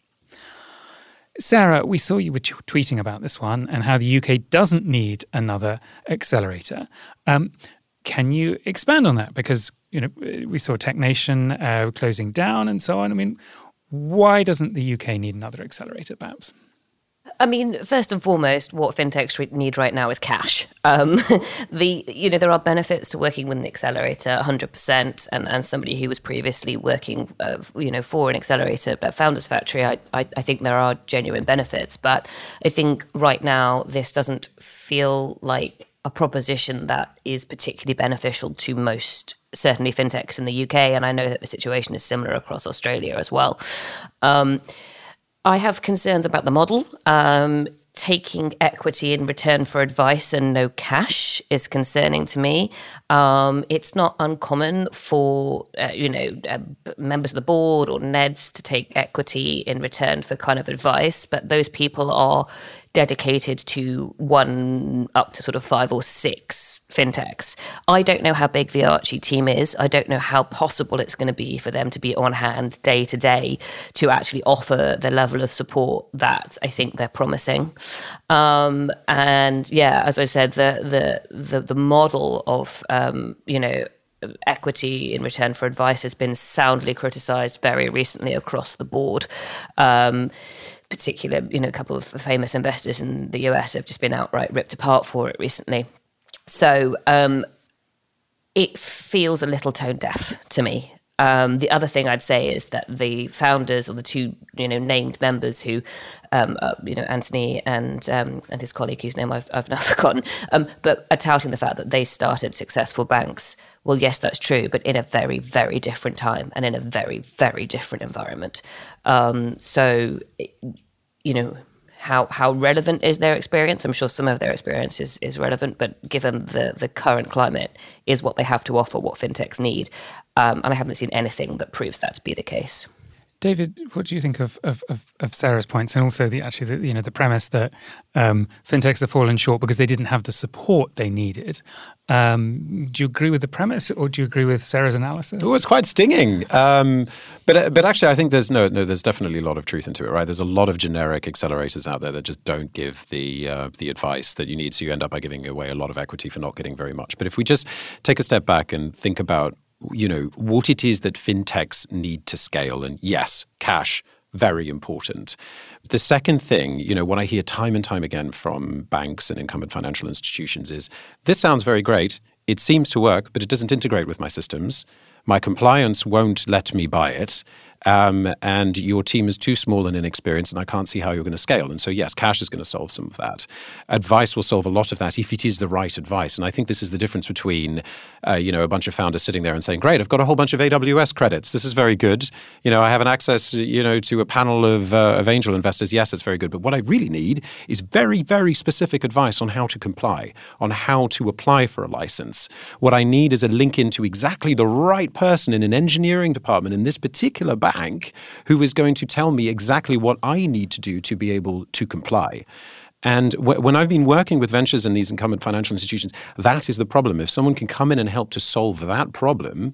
Sarah, we saw you were tweeting about this one and how the UK doesn't need another accelerator. Can you expand on that? Because we saw TechNation closing down and so on. I mean, why doesn't the UK need another accelerator, perhaps? I mean, first and foremost, what fintechs need right now is cash. There are benefits to working with an accelerator, 100%. And somebody who was previously working, for an accelerator at Founders Factory, I think there are genuine benefits. But I think right now this doesn't feel like a proposition that is particularly beneficial to most, certainly fintechs in the UK. And I know that the situation is similar across Australia as well. I have concerns about the model. taking equity in return for advice and no cash is concerning to me. It's not uncommon for members of the board or NEDs to take equity in return for kind of advice, but those people are dedicated to 1 up to sort of 5 or 6 fintechs. I don't know how big the Archie team is. I don't know how possible it's going to be for them to be on hand day to day to actually offer the level of support that I think they're promising. And yeah, as I said, the model of equity in return for advice has been soundly criticised very recently across the board. Particular, a couple of famous investors in the US have just been outright ripped apart for it recently. So it feels a little tone deaf to me. The other thing I'd say is that the founders, or the 2 named members who, Anthony and his colleague, whose name I've now forgotten, but are touting the fact that they started successful banks. Well, yes, that's true, but in a very, very different time and in a very, very different environment. How relevant is their experience? I'm sure some of their experience is relevant, but given the current climate, is what they have to offer what fintechs need? And I haven't seen anything that proves that to be the case. David, what do you think of Sarah's points, and also the premise that fintechs have fallen short because they didn't have the support they needed? Do you agree with the premise, or do you agree with Sarah's analysis? Oh, it's quite stinging. But actually, I think there's definitely a lot of truth into it, right? There's a lot of generic accelerators out there that just don't give the advice that you need, so you end up by giving away a lot of equity for not getting very much. But if we just take a step back and think about what it is that fintechs need to scale. And yes, cash, very important. The second thing, what I hear time and time again from banks and incumbent financial institutions is, this sounds very great. It seems to work, but it doesn't integrate with my systems. My compliance won't let me buy it. And your team is too small and inexperienced, and I can't see how you're going to scale. And so, yes, cash is going to solve some of that. Advice will solve a lot of that if it is the right advice. And I think this is the difference between, a bunch of founders sitting there and saying, great, I've got a whole bunch of AWS credits. This is very good. I have an access, to a panel of angel investors. Yes, it's very good. But what I really need is very, very specific advice on how to comply, on how to apply for a license. What I need is a link into exactly the right person in an engineering department in this particular bank who is going to tell me exactly what I need to do to be able to comply. And when I've been working with ventures and these incumbent financial institutions, that is the problem. If someone can come in and help to solve that problem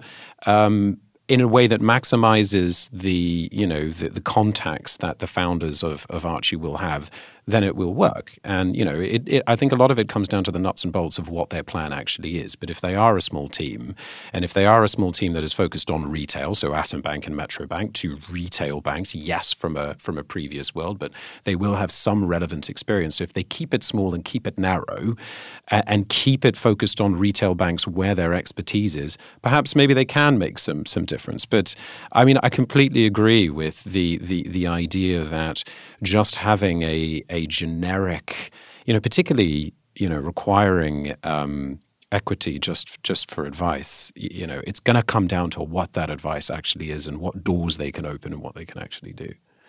in a way that maximizes the contacts that the founders of Archie will have, then it will work. And, I think a lot of it comes down to the nuts and bolts of what their plan actually is. But if they are a small team, and if they are a small team that is focused on retail, so Atom Bank and Metro Bank, 2 retail banks, yes, from a previous world, but they will have some relevant experience. So if they keep it small and keep it narrow and keep it focused on retail banks where their expertise is, perhaps maybe they can make some difference. But I completely agree with the idea that just having a generic, particularly, requiring equity just for advice, it's going to come down to what that advice actually is and what doors they can open and what they can actually do.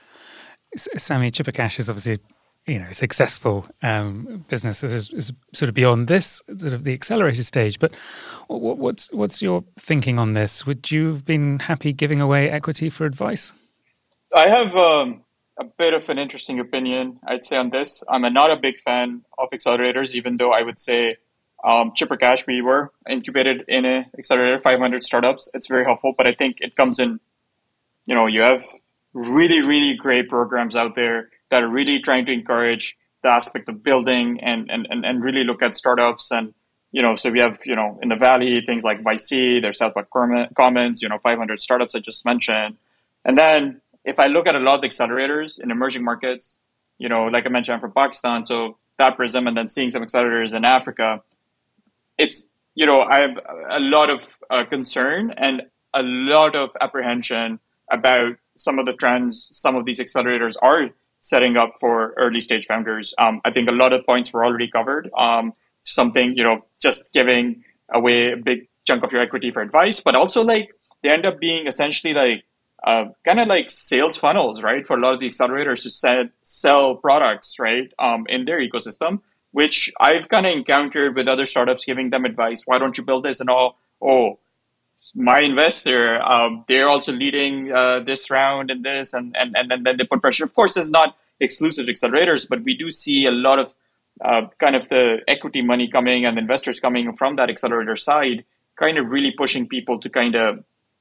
Sammy, ChipperCash is obviously a successful business that is sort of beyond this sort of the accelerated stage. But what's your thinking on this? Would you have been happy giving away equity for advice? I have a bit of an interesting opinion, I'd say, on this. I'm not a big fan of accelerators, even though I would say ChipperCash, we were incubated in an accelerator, 500 startups. It's very helpful, but I think it comes in, you have really, really great programs out there that are really trying to encourage the aspect of building and really look at startups. And, so we have, in the Valley, things like YC, there's South Park Commons, 500 startups I just mentioned. And then if I look at a lot of the accelerators in emerging markets, like I mentioned, I'm from Pakistan, so that prism, and then seeing some accelerators in Africa, it's, I have a lot of concern and a lot of apprehension about some of the trends some of these accelerators are setting up for early stage founders. I think a lot of points were already covered. Something, just giving away a big chunk of your equity for advice, but also they end up being essentially kind of like sales funnels, right? For a lot of the accelerators to sell products, right, in their ecosystem, which I've kind of encountered with other startups giving them advice. Why don't you build this and all? Oh, my investor, they're also leading this round and this, and then they put pressure. Of course, it's not exclusive to accelerators, but we do see a lot of kind of the equity money coming and investors coming from that accelerator side, kind of really pushing people to kind of,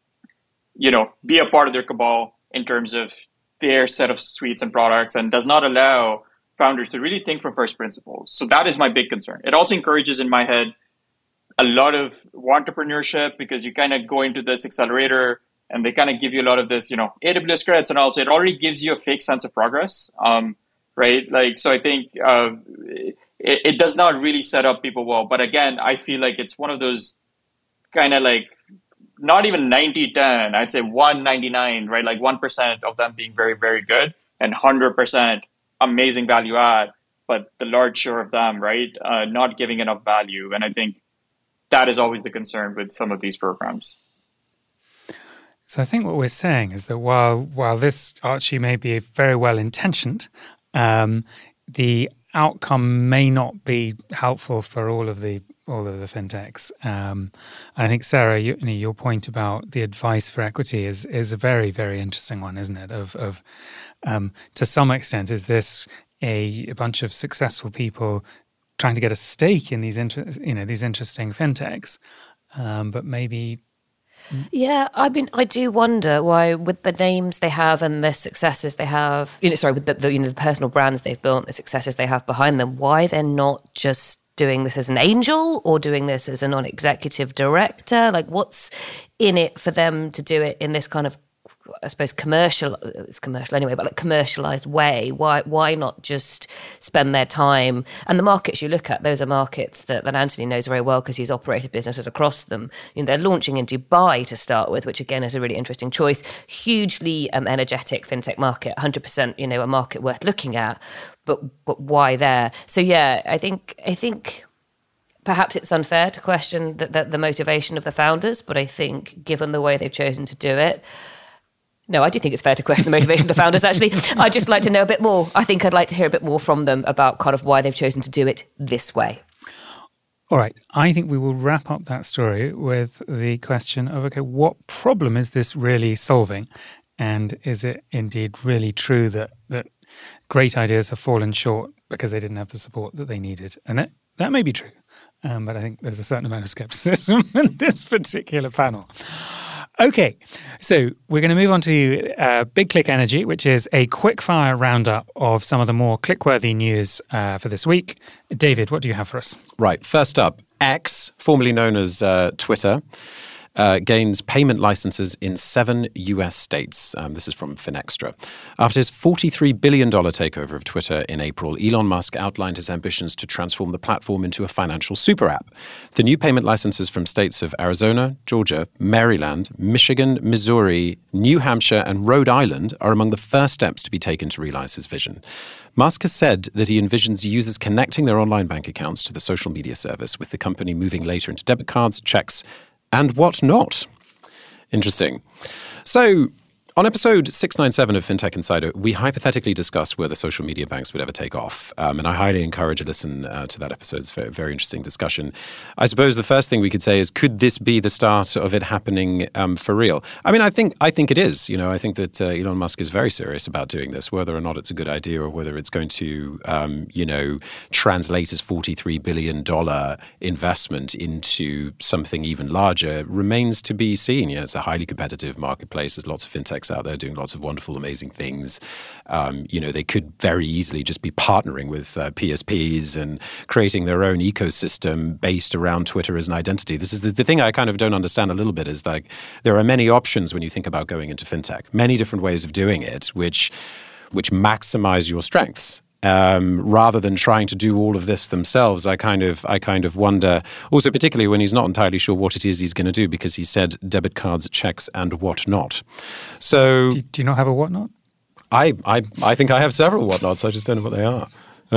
be a part of their cabal in terms of their set of suites and products, and does not allow founders to really think from first principles. So that is my big concern. It also encourages, in my head, a lot of entrepreneurship, because you kind of go into this accelerator and they kind of give you a lot of this, AWS credits, and also it already gives you a fake sense of progress, right? Like, so I think it does not really set up people well. But again, I feel like it's one of those kind of like, not even 90-10, I'd say 199, right? Like 1% of them being very, very good and 100% amazing value add, but the large share of them, right, not giving enough value. And I think that is always the concern with some of these programs. So I think what we're saying is that while this Archie may be very well intentioned, the outcome may not be helpful for all of the fintechs. I think, Sarah, your point about the advice for equity is a very, very interesting one, isn't it? Of to some extent, is this a bunch of successful people trying to get a stake in these interesting fintechs, but maybe. Yeah, I mean, I do wonder why, with the names they have and the successes they have, with the personal brands they've built, the successes they have behind them, why they're not just doing this as an angel or doing this as a non-executive director. Like, what's in it for them to do it in this kind of, I suppose, it's commercial anyway, but like commercialized way? Why not just spend their time? And the markets you look at, those are markets that Anthony knows very well because he's operated businesses across them. They're launching in Dubai to start with, which again is a really interesting choice. Hugely energetic fintech market, 100%, a market worth looking at. But why there? So yeah, I think perhaps it's unfair to question the motivation of the founders, but I think given the way they've chosen to do it, no, I do think it's fair to question the motivation of the founders, actually. I'd just like to know a bit more. I think I'd like to hear a bit more from them about kind of why they've chosen to do it this way. All right. I think we will wrap up that story with the question of, okay, what problem is this really solving? And is it indeed really true that great ideas have fallen short because they didn't have the support that they needed? And that may be true. But I think there's a certain amount of skepticism in this particular panel. Okay, so we're going to move on to Big Click Energy, which is a quick-fire roundup of some of the more click-worthy news for this week. David, what do you have for us? Right, first up, X, formerly known as Twitter, gains payment licenses in 7 US states. This is from Finextra. After his $43 billion takeover of Twitter in April, Elon Musk outlined his ambitions to transform the platform into a financial super app. The new payment licenses from states of Arizona, Georgia, Maryland, Michigan, Missouri, New Hampshire, and Rhode Island are among the first steps to be taken to realize his vision. Musk has said that he envisions users connecting their online bank accounts to the social media service, with the company moving later into debit cards, checks, and whatnot. Interesting. So, on episode 697 of FinTech Insider, we hypothetically discussed whether social media banks would ever take off. And I highly encourage a listen to that episode. It's a very interesting discussion. I suppose the first thing we could say is, could this be the start of it happening for real? I mean, I think it is. I think that Elon Musk is very serious about doing this. Whether or not it's a good idea or whether it's going to, translate his $43 billion investment into something even larger remains to be seen. It's a highly competitive marketplace. There's lots of fintechs out there doing lots of wonderful, amazing things. They could very easily just be partnering with PSPs and creating their own ecosystem based around Twitter as an identity. This is the thing I kind of don't understand a little bit, is like there are many options when you think about going into fintech, many different ways of doing it, which maximize your strengths. Rather than trying to do all of this themselves, I kind of wonder, also particularly when he's not entirely sure what it is he's going to do, because he said debit cards, checks, and whatnot. So, do you not have a whatnot? I think I have several whatnots. I just don't know what they are.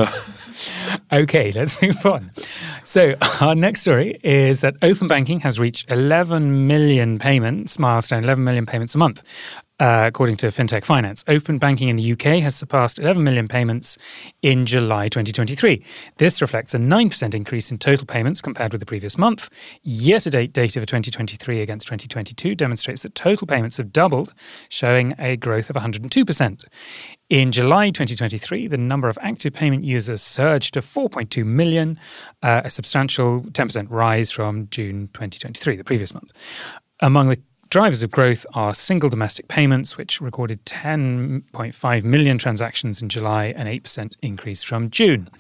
Okay, let's move on. So our next story is that open banking has reached 11 million payments milestone, 11 million payments a month. according to FinTech Finance. Open banking in the UK has surpassed 11 million payments in July 2023. This reflects a 9% increase in total payments compared with the previous month. Year-to-date data for 2023 against 2022 demonstrates that total payments have doubled, showing a growth of 102%. In July 2023, the number of active payment users surged to 4.2 million, a substantial 10% rise from June 2023, the previous month. Among the drivers of growth are single domestic payments, which recorded 10.5 million transactions in July, an 8% increase from June.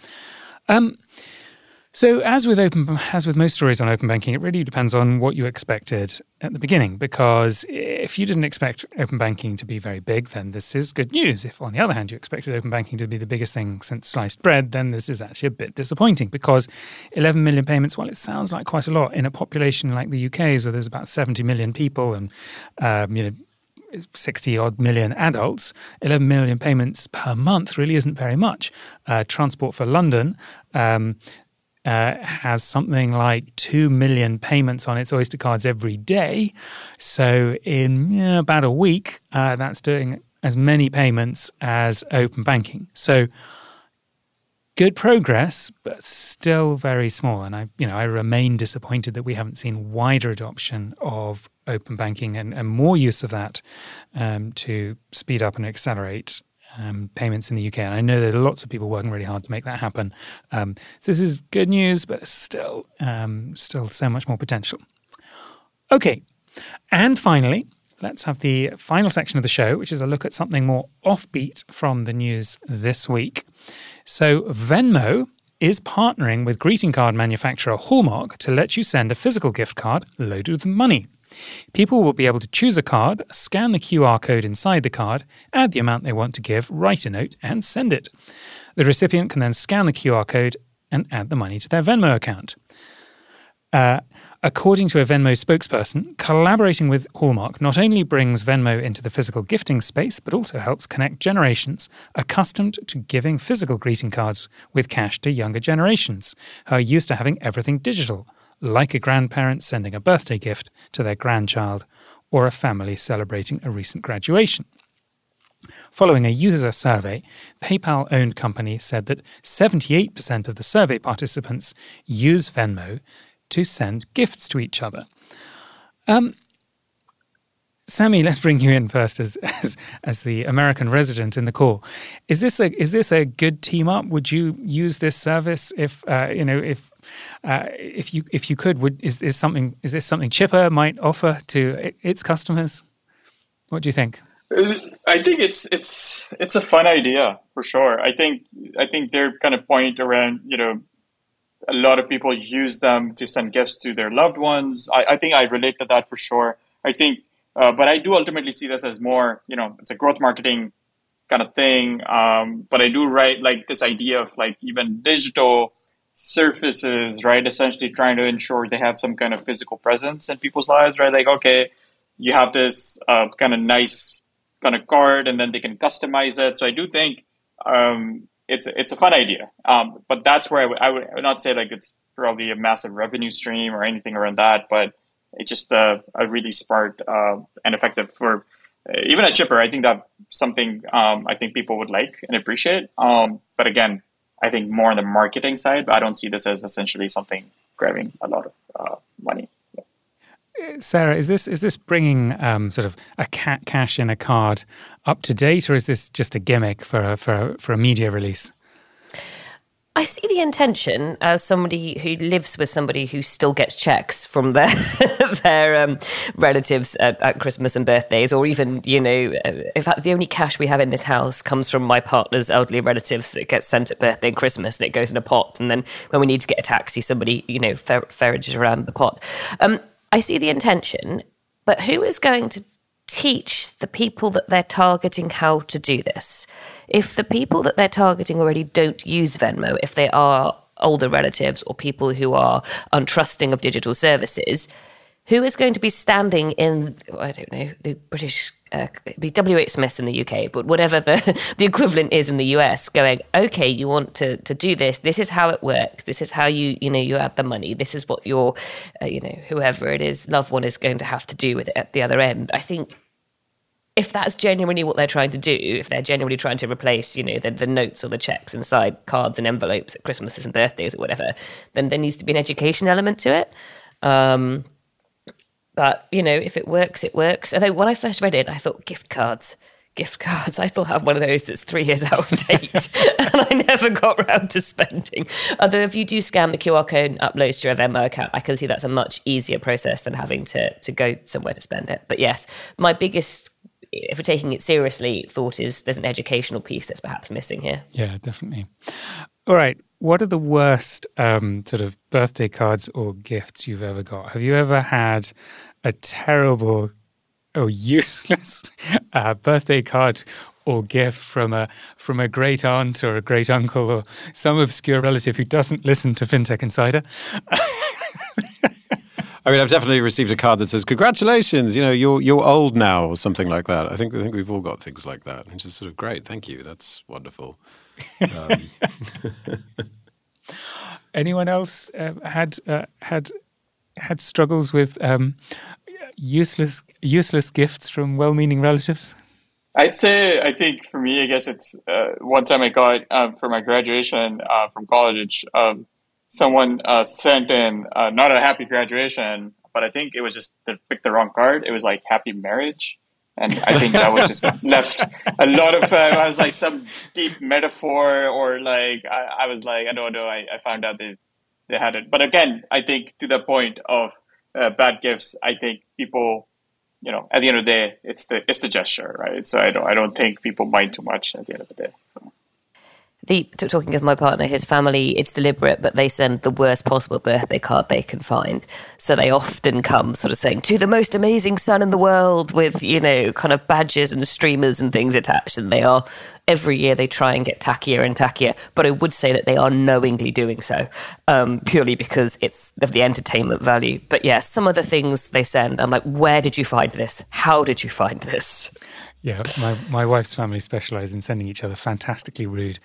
So as with most stories on open banking, it really depends on what you expected at the beginning, because if you didn't expect open banking to be very big, then this is good news. If, on the other hand, you expected open banking to be the biggest thing since sliced bread, then this is actually a bit disappointing, because 11 million payments, well, it sounds like quite a lot in a population like the UK's, where there's about 70 million people and 60-odd million adults. 11 million payments per month really isn't very much. Transport for London has something like 2 million payments on its Oyster cards every day. So in about a week, that's doing as many payments as open banking. So good progress, but still very small. And I remain disappointed that we haven't seen wider adoption of open banking and more use of that to speed up and accelerate payments in the UK. And I know there are lots of people working really hard to make that happen. So this is good news, but still so much more potential. Okay. And finally, let's have the final section of the show, which is a look at something more offbeat from the news this week. So Venmo is partnering with greeting card manufacturer Hallmark to let you send a physical gift card loaded with money. People will be able to choose a card, scan the QR code inside the card, add the amount they want to give, write a note, and send it. The recipient can then scan the QR code and add the money to their Venmo account. According to a Venmo spokesperson, collaborating with Hallmark not only brings Venmo into the physical gifting space, but also helps connect generations accustomed to giving physical greeting cards with cash to younger generations who are used to having everything digital, like a grandparent sending a birthday gift to their grandchild or a family celebrating a recent graduation. Following a user survey, PayPal-owned company said that 78% of the survey participants use Venmo to send gifts to each other. Sammy, let's bring you in first as the American resident in the call. Is this a good team up? Would you use this service if you could? Is this something Chipper might offer to its customers? What do you think? I think it's a fun idea for sure. I think their kind of point around a lot of people use them to send gifts to their loved ones. I think I relate to that for sure. I think. But I do ultimately see this as more, it's a growth marketing kind of thing. But I do like this idea of like even digital surfaces, right? Essentially trying to ensure they have some kind of physical presence in people's lives, right? Like, okay, you have this kind of nice kind of card and then they can customize it. So I do think it's a fun idea. But that's where I would not say like it's probably a massive revenue stream or anything around that, but it's just a really smart and effective for even a Chipper. I think that's something I think people would like and appreciate. But again, I think more on the marketing side. I don't see this as essentially something grabbing a lot of money. Yeah. Sarah, is this bringing sort of a cash in a card up to date, or is this just a gimmick for a media release? I see the intention as somebody who lives with somebody who still gets checks from their relatives at Christmas and birthdays, or even, in fact, the only cash we have in this house comes from my partner's elderly relatives that gets sent at birthday and Christmas, and it goes in a pot. And then when we need to get a taxi, somebody, ferrages around the pot. I see the intention, but who is going to teach the people that they're targeting how to do this? If the people that they're targeting already don't use Venmo, if they are older relatives or people who are untrusting of digital services, who is going to be standing in, I don't know, the British, it'd be WH Smiths in the UK, but whatever the equivalent is in the US, going, okay, you want to do this, this is how it works, this is how you add the money, this is what your, whoever it is, loved one is going to have to do with it at the other end. I think if that's genuinely what they're trying to do, if they're genuinely trying to replace, the notes or the checks inside cards and envelopes at Christmases and birthdays or whatever, then there needs to be an education element to it. But, if it works, it works. Although when I first read it, I thought gift cards. I still have one of those that's 3 years out of date and I never got around to spending. Although if you do scan the QR code and upload to your Venmo account, I can see that's a much easier process than having to go somewhere to spend it. But yes, my biggest, if we're taking it seriously, thought is there's an educational piece that's perhaps missing here. Yeah, definitely. All right. What are the worst sort of birthday cards or gifts you've ever got? Have you ever had a terrible or useless birthday card or gift from a great aunt or a great uncle or some obscure relative who doesn't listen to FinTech Insider? I mean, I've definitely received a card that says, "Congratulations, you're old now," or something like that. I think we've all got things like that, which is sort of great. Thank you. That's wonderful. Anyone else had struggles with useless gifts from well-meaning relatives? I think for me, I guess it's one time I got for my graduation from college, someone sent in not a happy graduation, but I think it was just they picked the wrong card. It was like happy marriage. And I think that was just left a lot of, I was like some deep metaphor or like, I was like, I don't know. I found out they had it. But again, I think to the point of bad gifts, I think people, at the end of the day, it's the gesture, right? So I don't think people mind too much at the end of the day. So. Talking of my partner, his family, it's deliberate, but they send the worst possible birthday card they can find. So they often come sort of saying, "To the most amazing son in the world," with, kind of badges and streamers and things attached. And every year they try and get tackier and tackier. But I would say that they are knowingly doing so, purely because it's of the entertainment value. But yeah, some of the things they send, I'm like, where did you find this? How did you find this? Yeah, my wife's family specialise in sending each other fantastically rude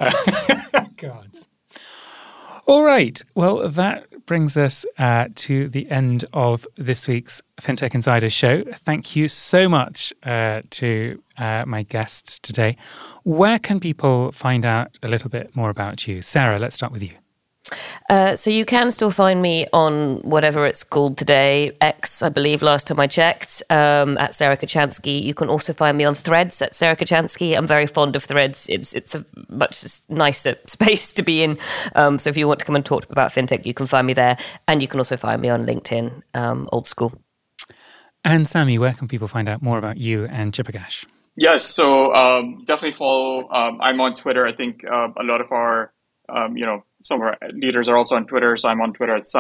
cards. All right. Well, that brings us to the end of this week's FinTech Insider show. Thank you so much to my guests today. Where can people find out a little bit more about you? Sarah, let's start with you. So you can still find me on whatever it's called today, X, I believe, last time I checked, at Sarah Kocianski. You can also find me on Threads at Sarah Kocianski. I'm very fond of Threads. It's a much nicer space to be in. So if you want to come and talk about fintech, you can find me there. And you can also find me on LinkedIn, old school. And Sammy, where can people find out more about you and Chippercash? Yes, so definitely follow. I'm on Twitter. I think a lot of our, some of our leaders are also on Twitter. So I'm on Twitter at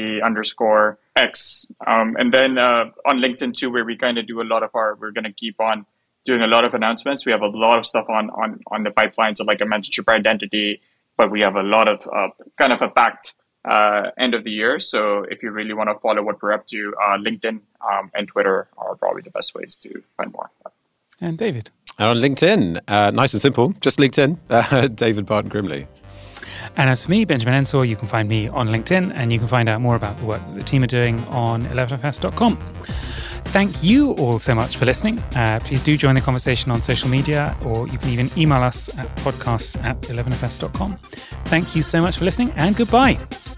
SamiZ_X. And then on LinkedIn too, where we kind of do we're going to keep on doing a lot of announcements. We have a lot of stuff on the pipeline. So like I mentioned, Chipper Identity, but we have a lot of kind of a packed end of the year. So if you really want to follow what we're up to, LinkedIn and Twitter are probably the best ways to find more. And David? On LinkedIn, nice and simple, just LinkedIn, David Barton Grimley. And as for me, Benjamin Ensor, you can find me on LinkedIn and you can find out more about the work that the team are doing on 11fs.com. Thank you all so much for listening. Please do join the conversation on social media, or you can even email us at podcasts@11fs.com. Thank you so much for listening and goodbye.